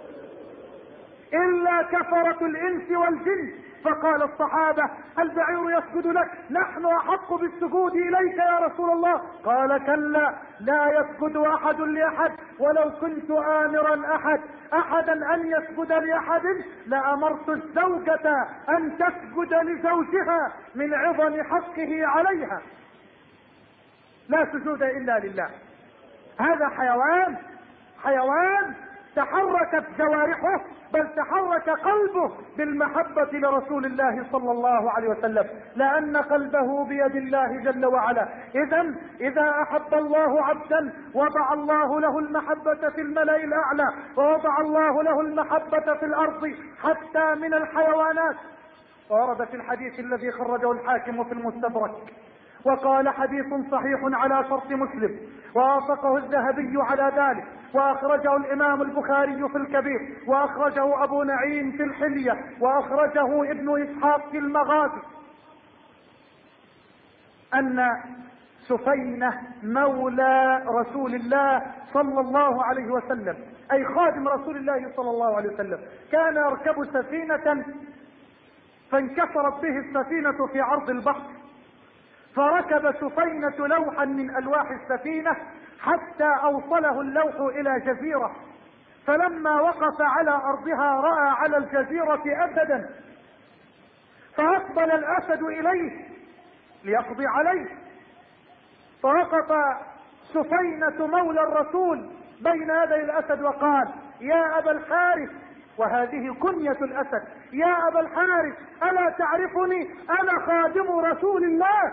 إلا كفرة الإنس والجن. فقال الصحابة البعير يسجد لك نحن أحق بالسجود إليك يا رسول الله. قال كلا لا يسجد أحد لأحد ولو كنت آمرا أحدا أن يسجد لأحد لأمرت الزوجة أن تسجد لزوجها من عظم حقه عليها. لا سجود إلا لله. هذا حيوان تحركت جوارحه بل تحرك قلبه بالمحبة لرسول الله صلى الله عليه وسلم، لأن قلبه بيد الله جل وعلا. إذا أحب الله عبدا وضع الله له المحبة في الملأ الأعلى ووضع الله له المحبة في الأرض حتى من الحيوانات. ورد في الحديث الذي خرجه الحاكم في المستدرك وقال حديث صحيح على شرط مسلم ووافقه الذهبي على ذلك وأخرجه الإمام البخاري في الكبير وأخرجه أبو نعيم في الحلية وأخرجه ابن إسحاق في المغازي أن سفينة مولى رسول الله صلى الله عليه وسلم أي خادم رسول الله صلى الله عليه وسلم كان يركب سفينة فانكسرت به السفينة في عرض البحر، فركب سفينة لوحا من ألواح السفينة حتى أوصله اللوح إلى جزيرة، فلما وقف على أرضها رأى على الجزيرة أسدا فأقبل الأسد إليه ليقضي عليه، فوقف سفينة مولى الرسول بين يدي الأسد وقال يا أبا الحارث، وهذه كنية الأسد، يا أبا الحارث ألا تعرفني أنا خادم رسول الله؟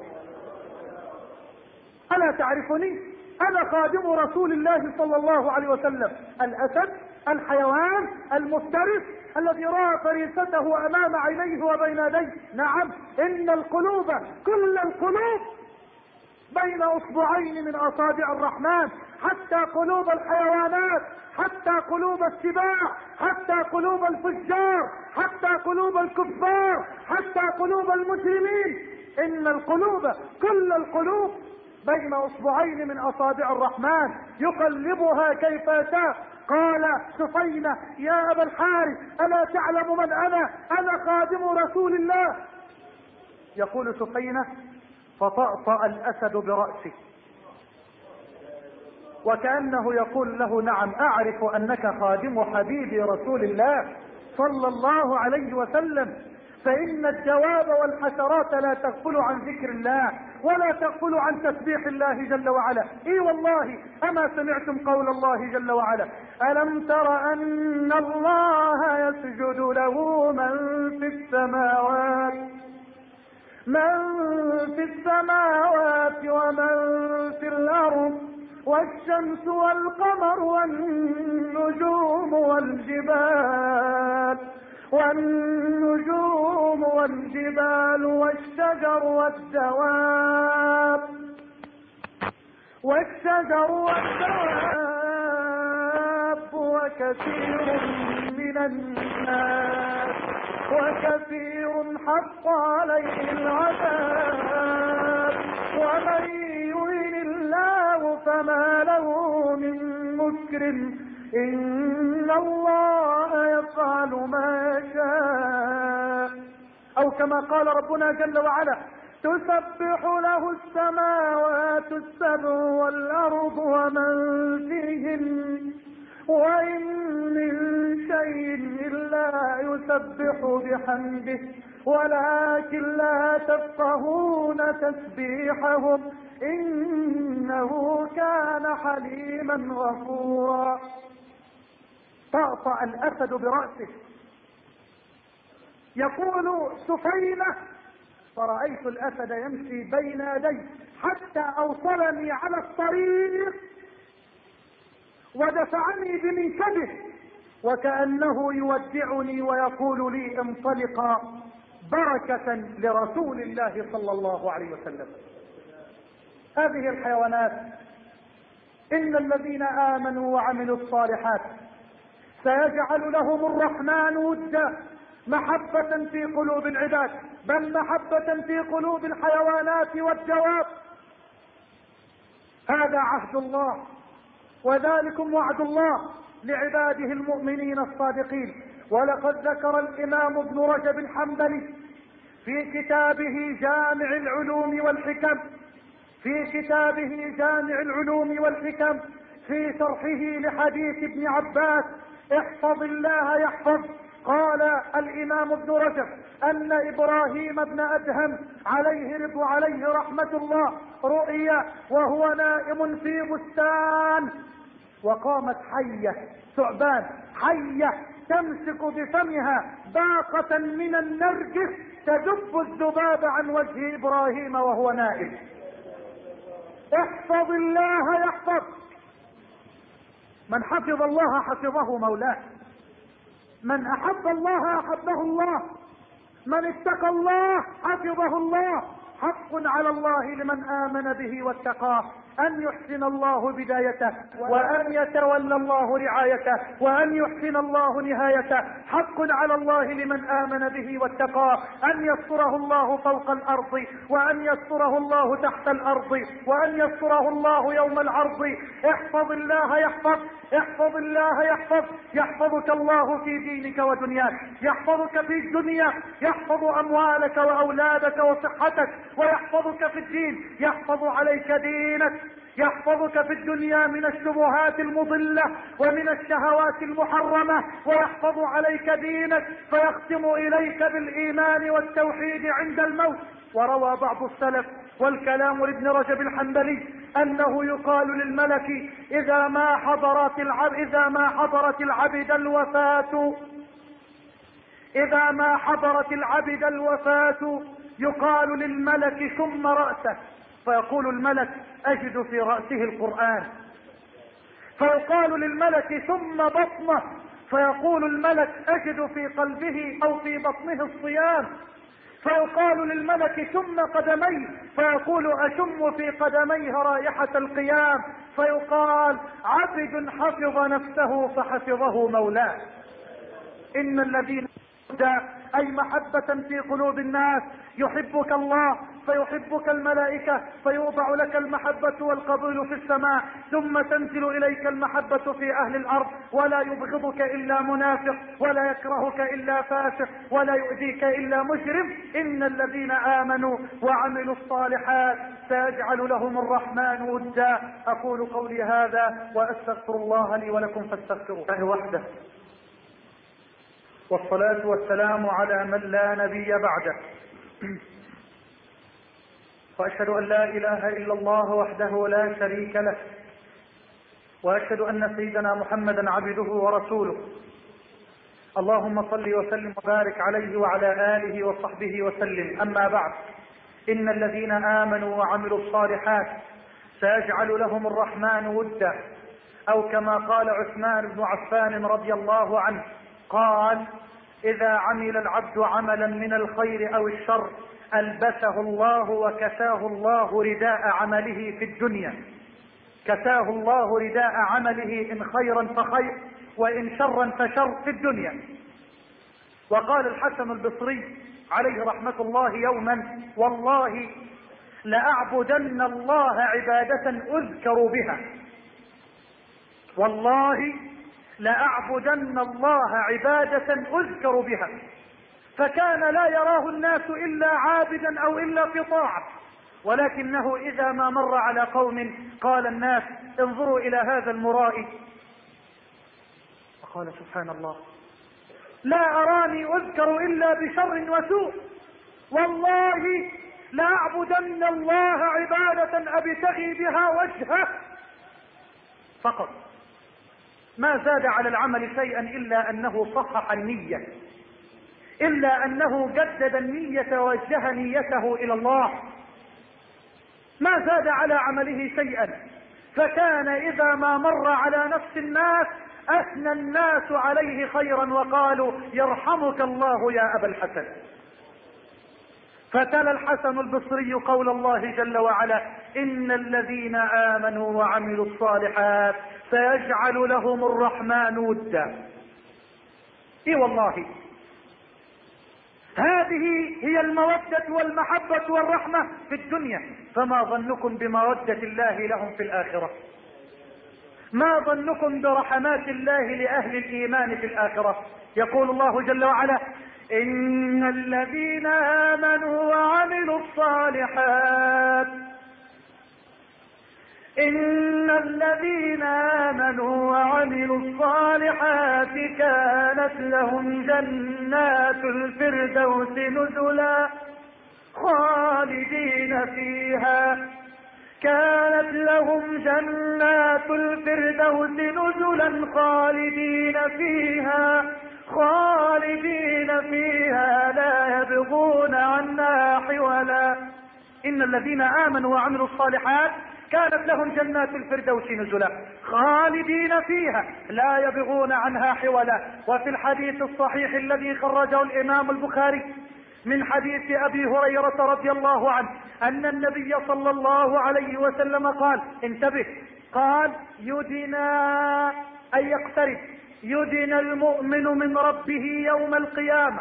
ألا تعرفني أنا خادم رسول الله صلى الله عليه وسلم. الأسد الحيوان المفترس الذي رأى فريسته أمام عينيه وبين يديه. نعم إن القلوب كل القلوب بين أصبعين من أصابع الرحمن، حتى قلوب الحيوانات، حتى قلوب السباع، حتى قلوب الفجار، حتى قلوب الكفار، حتى قلوب المجرمين. إن القلوب كل القلوب بين أصبعين من أصابع الرحمن يقلبها كيف يشاء. قال سفينة يا أبا الحارث ألا تعلم من أنا خادم رسول الله. يقول سفينة فطأطأ الأسد برأسه وكأنه يقول له نعم أعرف أنك خادم حبيبي رسول الله صلى الله عليه وسلم، فإن الجواب والحشرات لا تغفل عن ذكر الله ولا تغفل عن تسبيح الله جل وعلا. اي والله أما سمعتم قول الله جل وعلا ألم تر أن الله يسجد له من في السماوات ومن في الأرض والشمس والقمر والنجوم والجبال والشجر والدواب وكثير حق عليه العذاب ومن يهن الله فما له من مكرم إن الله يفعل ما يشاء. أو كما قال ربنا جل وعلا تسبح له السماوات السبع والأرض ومن فيهن وإن من شيء إلا يسبح بحمده ولكن لا تفقهون تسبيحهم إنه كان حليما غفورا. طأطأ الأسد برأسه يقول سفينة: فرأيت الأسد يمشي بين يدي حتى أوصلني على الطريق ودفعني بمنكبه وكأنه يودعني ويقول لي: انطلقا بركة لرسول الله صلى الله عليه وسلم. هذه الحيوانات إن الذين آمنوا وعملوا الصالحات سيجعل لهم الرحمن ودا، محبة في قلوب العباد، بل محبة في قلوب الحيوانات والدواب. هذا عهد الله وذلكم وعد الله لعباده المؤمنين الصادقين. ولقد ذكر الإمام ابن رجب الحنبلي في كتابه جامع العلوم والحكم في شرحه لحديث ابن عباس: احفظ الله يحفظ. قال الإمام ابن رجب أن إبراهيم بن أدهم عليه رحمة الله رؤيا وهو نائم في بستان، وقامت حية ثعبان حية تمسك بفمها باقة من النرجس تدب الذباب عن وجه إبراهيم وهو نائم. احفظ الله يحفظ. من حفظ الله حفظه مولاه، من أحب الله أحبه الله، من اتقى الله حفظه الله. حق على الله لمن آمن به واتقاه أن يحسن الله بدايته وأن يتولى الله رعايته وأن يحسن الله نهايته. حق على الله لمن آمن به واتقاه أن يستره الله فوق الأرض وأن يستره الله تحت الأرض وأن يستره الله يوم العرض. احفظ الله يحفظ، احفظ الله يحفظ. يحفظك الله في دينك ودنياك، يحفظك في الدنيا، يحفظ أموالك وأولادك وصحتك، ويحفظك في الدين، يحفظ عليك دينك، يحفظك في الدنيا من الشبهات المضلة ومن الشهوات المحرمة، ويحفظ عليك دينك فيختم إليك بالإيمان والتوحيد عند الموت. وروى بعض السلف والكلام لابن رجب الحنبلي أنه يقال للملك إذا ما حضرت العبد الوفاة يقال للملك ثم رأسه، فيقول الملك: أجد في رأسه القرآن. فيقال للملك: ثم بطنه، فيقول الملك: أجد في قلبه أو في بطنه الصيام. فيقال للملك: ثم قدميه، فيقول: أشم في قدميه رائحة القيام. فيقال: عبد حفظ نفسه فحفظه مولاه. إن الذين أي محبة في قلوب الناس يحبك الله فيحبك الملائكة، فيوضع لك المحبة والقبول في السماء، ثم تنزل إليك المحبة في أهل الأرض، ولا يبغضك إلا منافق، ولا يكرهك إلا فاسق، ولا يؤذيك إلا مجرم. إن الذين آمنوا وعملوا الصالحات سيجعل لهم الرحمن ودا. أقول قولي هذا وأستغفر الله لي ولكم فاستغفروه. الله وحده، والصلاة والسلام على من لا نبي بعده، وأشهد أن لا إله إلا الله وحده لا شريك له، وأشهد أن سيدنا محمدا عبده ورسوله. اللهم صل وسلم وبارك عليه وعلى آله وصحبه وسلم. أما بعد، إن الذين آمنوا وعملوا الصالحات سيجعل لهم الرحمن ودا، أو كما قال عثمان بن عفان رضي الله عنه قال: إذا عمل العبد عملا من الخير أو الشر ألبسه الله وكساه الله رداء عمله في الدنيا. كساه الله رداء عمله إن خيرا فخير وإن شرا فشر في الدنيا. وقال الحسن البصري عليه رحمة الله يوما: والله لأعبدن الله عبادة أذكر بها، والله لأعبدن الله عبادة أذكر بها. فكان لا يراه الناس إلا عابدا أو إلا في طاعة، ولكنه إذا ما مر على قوم قال الناس: انظروا إلى هذا المرائي، فقال سبحان الله، لا أراني أذكر إلا بشر وسوء، والله لأعبدن الله عبادة أبتغي بها وجهه فقط. ما زاد على العمل شيئا إلا أنه صحح النية، إلا أنه جدد النية ووجه نيته إلى الله. ما زاد على عمله شيئا، فكان إذا ما مر على نفس الناس أثنى الناس عليه خيرا وقالوا يرحمك الله يا أبا الحسن. فتلا الحسن البصري قول الله جل وعلا: إن الذين آمنوا وعملوا الصالحات سيجعل لهم الرحمن ودا. إي والله، هذه هي المودة والمحبة والرحمة في الدنيا، فما ظنكم بمودة الله لهم في الآخرة؟ ما ظنكم برحمات الله لأهل الإيمان في الآخرة؟ يقول الله جل وعلا: إن الذين آمنوا وعملوا الصالحات إن الذين آمنوا وعملوا الصالحات كانت لهم جنات الفردوس نزلا خالدين فيها كانت لهم جنات الفردوس نزلا خالدين فيها لا يبغون عنها حولا. إن الذين آمنوا وعملوا الصالحات كانت لهم جنات الفردوس نزلا خالدين فيها لا يبغون عنها حولا. وفي الحديث الصحيح الذي خرجه الإمام البخاري من حديث أبي هريرة رضي الله عنه أن النبي صلى الله عليه وسلم قال: انتبه، قال: يدنا أي يقترب، يدنا المؤمن من ربه يوم القيامة.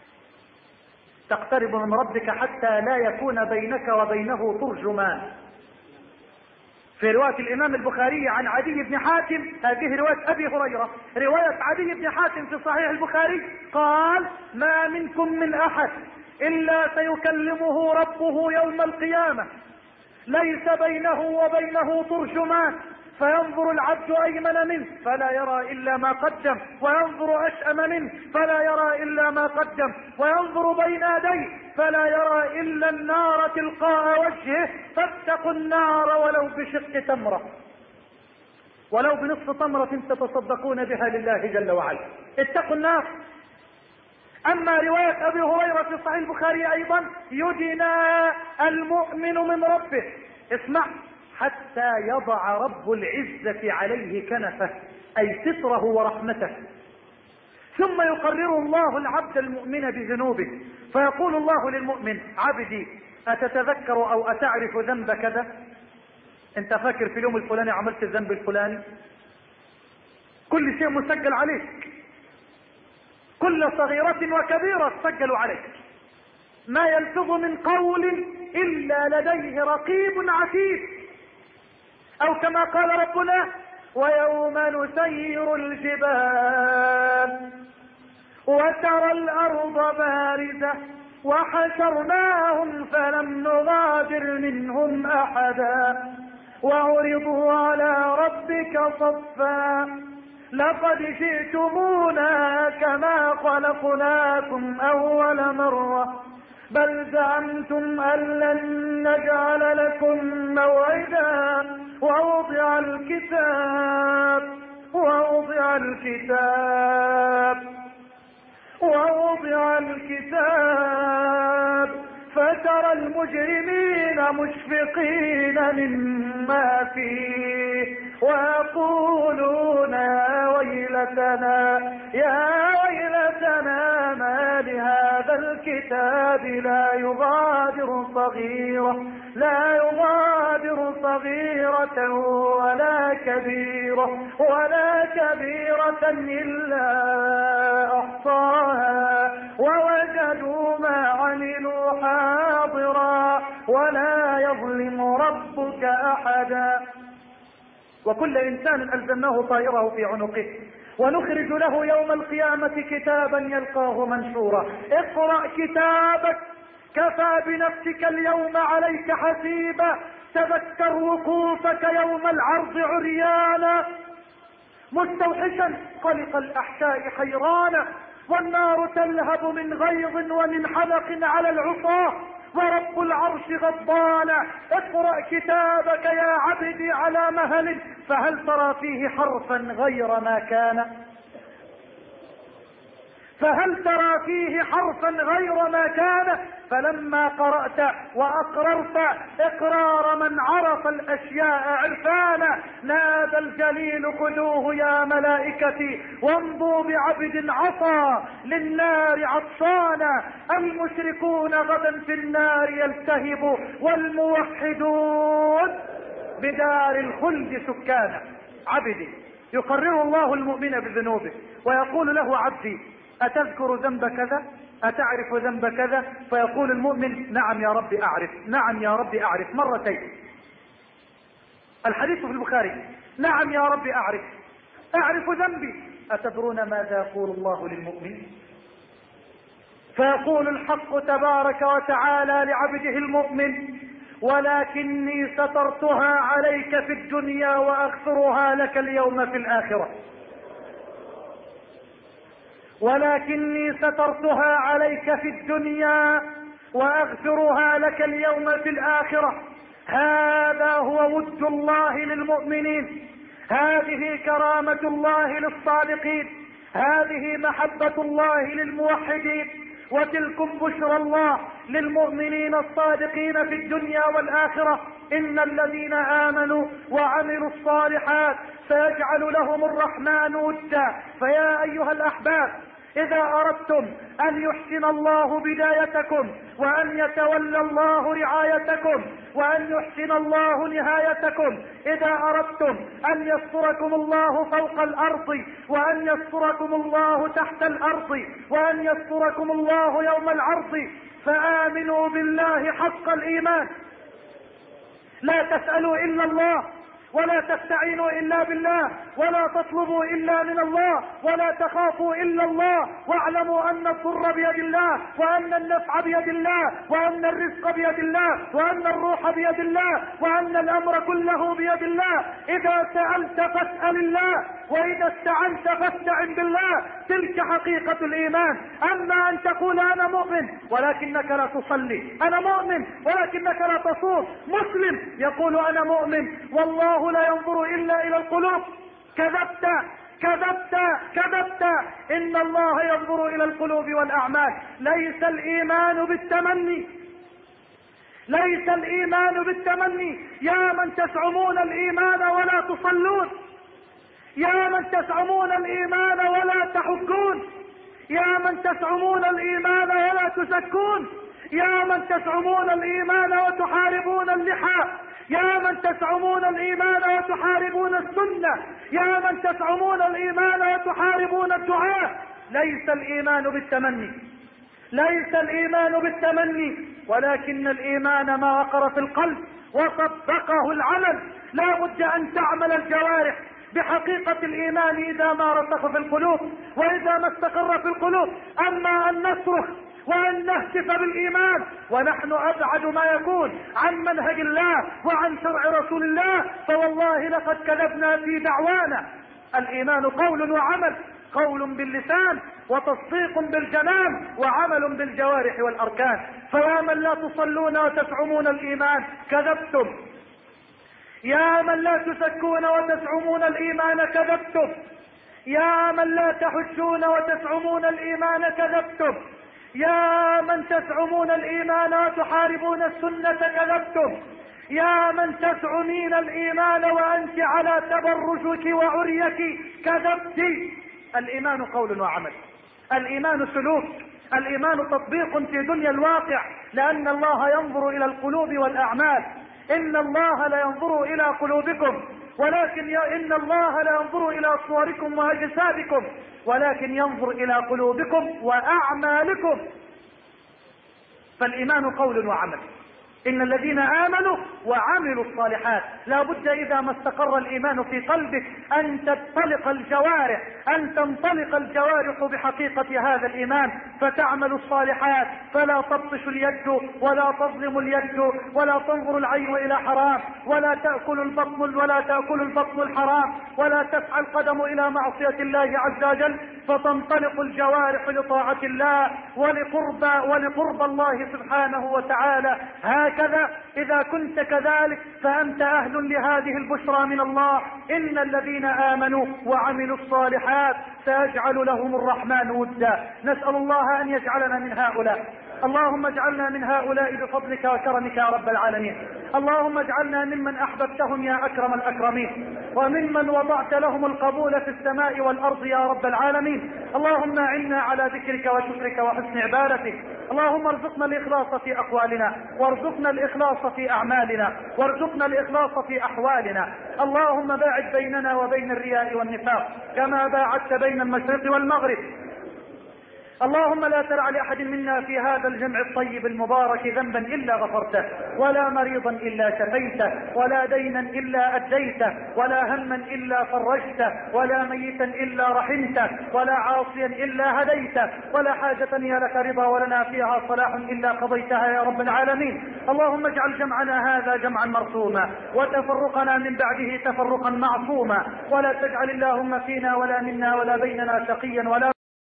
تقترب من ربك حتى لا يكون بينك وبينه ترجمان. في رواية الإمام البخاري عن عدي بن حاتم، هذه رواية أبي هريرة، رواية عدي بن حاتم في صحيح البخاري، قال: ما منكم من أحد إلا سيكلمه ربه يوم القيامة ليس بينه وبينه ترجمان، فينظر العبد أيمن منه فلا يرى إلا ما قدم، وينظر أشأم منه فلا يرى إلا ما قدم، وينظر بين يديه فلا يرى إلا النار تلقاء وجهه، فاتقوا النار ولو بشق تمرة، ولو بنصف تمرة تتصدقون بها لله جل وعلا. اتقوا النار. أما رواية أبي هريرة في صحيح البخاري أيضا: يدنا المؤمن من ربه، اسمع، حتى يضع رب العزة عليه كنفه أي ستره ورحمته، ثم يقرر الله العبد المؤمن بذنوبه، فيقول الله للمؤمن: عبدي أتتذكر أو أتعرف ذنب كذا؟ أنت فاكر في اليوم الفلاني عملت الذنب الفلاني؟ كل شيء مسجل عليك، كل صغيرة وكبيرة تسجل عليك، ما يلفظ من قول إلا لديه رقيب عتيد. أو كما قال ربنا: ويوم نسير الجبال وترى الأرض بارزة وحشرناهم فلم نغادر منهم أحدا وعرضوا على ربك صفا لقد جئتمونا كما خلقناكم أول مرة بل زعمتم أن لن نجعل لكم موعدا ووضع الكتاب فترى المجرمين مشفقين مما فيه ويقولون يا ويلتنا ما لهذا الكتاب لا يغادر صغيرة ولا كبيرة إلا أحصاها ووجدوا ما عملوا حاضرا ولا يظلم ربك أحدا. وكل إنسان ألزمناه طائره في عنقه ونخرج له يوم القيامة كتابا يلقاه منشورا اقرأ كتابك كفى بنفسك اليوم عليك حسيبا تذكر وقوفك يوم العرض عريانا مستوحشا قلق الأحشاء حيرانا، والنار تلهب من غيظ ومن حلق على العصاة، ورب العرش غضبان. اقرأ كتابك يا عبدي على مهل، فهل ترى فيه حرفا غير ما كان؟ فهل ترى فيه حرفا غير ما كان؟ فلما قرأت وأقررت إقرار من عرف الأشياء عرفانا، نادى الجليل خذوه يا ملائكتي وامضوا بعبد عصى للنار عطشانا. المشركون غدا في النار يلتهب، والموحدون بدار الخلد سكانا. عبدي يقرر الله المؤمن بذنوبه ويقول له عبدي أتذكر ذنب كذا؟ أتعرف ذنب كذا؟ فيقول المؤمن نعم يا رب أعرف، نعم يا رب أعرف، مرتين. الحديث في البخاري: نعم يا رب أعرف ذنبي. أتدرون ماذا يقول الله للمؤمن؟ فيقول الحق تبارك وتعالى لعبده المؤمن: ولكني سترتها عليك في الدنيا وأغفرها لك اليوم في الآخرة. ولكني سترتها عليك في الدنيا وأغفرها لك اليوم في الآخرة. هذا هو ود الله للمؤمنين، هذه كرامة الله للصادقين، هذه محبة الله للموحدين، وتلكم بشرى الله للمؤمنين الصادقين في الدنيا والآخرة. إن الذين آمنوا وعملوا الصالحات سيجعل لهم الرحمن ودا. فيا أيها الأحباب، إذا أردتم أن يحسن الله بدايتكم، وأن يتولى الله رعايتكم، وأن يحسن الله نهايتكم، إذا أردتم أن يستركم الله فوق الأرض، وأن يستركم الله تحت الأرض، وأن يستركم الله يوم العرض، فآمنوا بالله حق الإيمان. لا تسألوا إلا الله، ولا تستعينوا إلا بالله، ولا تطلبوا إلا من الله، ولا تخافوا إلا الله، واعلموا أن الضر بيد الله، وأن النفع بيد الله، وأن الرزق بيد الله، وأن الروح بيد الله، وأن الأمر كله بيد الله. إذا سألت فاسأل الله، وإذا استعنت فاستعن بالله. تلك حقيقة الإيمان. أما أن تقول أنا مؤمن ولكنك لا تصلي، أنا مؤمن ولكنك لا تصوم. مسلم يقول أنا مؤمن والله لا ينظر إلا إلى القلوب. كذبت كذبت كذبت. إن الله ينظر إلى القلوب والأعمال. ليس الإيمان بالتمني، ليس الإيمان بالتمني. يا من تزعمون الإيمان ولا تصلون، يا من تزعمون الإيمان ولا تحجون، يا من تزعمون الإيمان ولا تزكون، يا من تزعمون الإيمان وتحاربون اللحى، يا من تزعمون الإيمان وتحاربون السنة، يا من تزعمون الإيمان وتحاربون الدعاء. ليس الإيمان بالتمني، ليس الإيمان بالتمني، ولكن الإيمان ما وقر في القلب وصدقه العمل. لا بد أن تعمل الجوارح بحقيقة الإيمان إذا ما رسخ في القلوب وإذا ما استقر في القلوب. أما أن نصرخ وأن نهتف بالإيمان ونحن أبعد ما يكون عن منهج الله وعن شرع رسول الله، فوالله لقد كذبنا في دعوانا. الإيمان قول وعمل، قول باللسان وتصديق بالجنان وعمل بالجوارح والأركان. فيا من لا تصلون وتزعمون الإيمان كذبتم، يا من لا تزكون وتزعمون الإيمان كذبتم، يا من لا تحجون وتزعمون الإيمان كذبتم، يا من تزعمون الإيمان وتحاربون السنة كذبتم، يا من تزعمين الإيمان وأنت على تبرجك وعريك كذبت. الإيمان قول وعمل، الإيمان سلوك، الإيمان تطبيق في دنيا الواقع، لأن الله ينظر إلى القلوب والأعمال. إن الله لا ينظر إلى قلوبكم، ولكن إن الله لا ينظر إلى صوركم وأجسادكم، ولكن ينظر إلى قلوبكم وأعمالكم. فالإيمان قول وعمل. إن الذين آمنوا وعملوا الصالحات. لا بد إذا ما استقر الإيمان في قلبك أن تنطلق الجوارح بحقيقة هذا الإيمان، فتعمل الصالحات، فلا تبطش اليد ولا تظلم اليد ولا تنظر العين إلى حرام ولا تأكل البطن الحرام ولا تسعى القدم إلى معصية الله عز وجل، فتنطلق الجوارح لطاعة الله ولقرب الله سبحانه وتعالى. هكذا إذا كنت كذلك فأنت أهل لهذه البشرى من الله. إن الذين آمنوا وعملوا الصالحات سيجعل لهم الرحمن ودا. نسأل الله أن يجعلنا من هؤلاء. اللهم اجعلنا من هؤلاء بفضلك وكرمك يا رب العالمين. اللهم اجعلنا ممن أحببتهم يا أكرم الأكرمين، وممن وضعت لهم القبول في السماء والأرض يا رب العالمين. اللهم أعنا على ذكرك وشكرك وحسن عبادتك. اللهم ارزقنا الإخلاص في أقوالنا، وارزقنا الإخلاص في أعمالنا، وارزقنا الإخلاص في أحوالنا. اللهم باعد بيننا وبين الرياء والنفاق كما باعدت بين المشرق والمغرب. اللهم لا تدع لأحد منا في هذا الجمع الطيب المبارك ذنبا إلا غفرته، ولا مريضا إلا شفيته، ولا دينا إلا أديته، ولا هما إلا فرجته، ولا ميتا إلا رحمته، ولا عاصيا إلا هديته، ولا حاجة هي لك رضا ولنا فيها صلاح إلا قضيتها يا رب العالمين. اللهم اجعل جمعنا هذا جمعا مرحوما، وتفرقنا من بعده تفرقا معصوما، ولا تجعل اللهم فينا ولا منا ولا بيننا شقيا ولا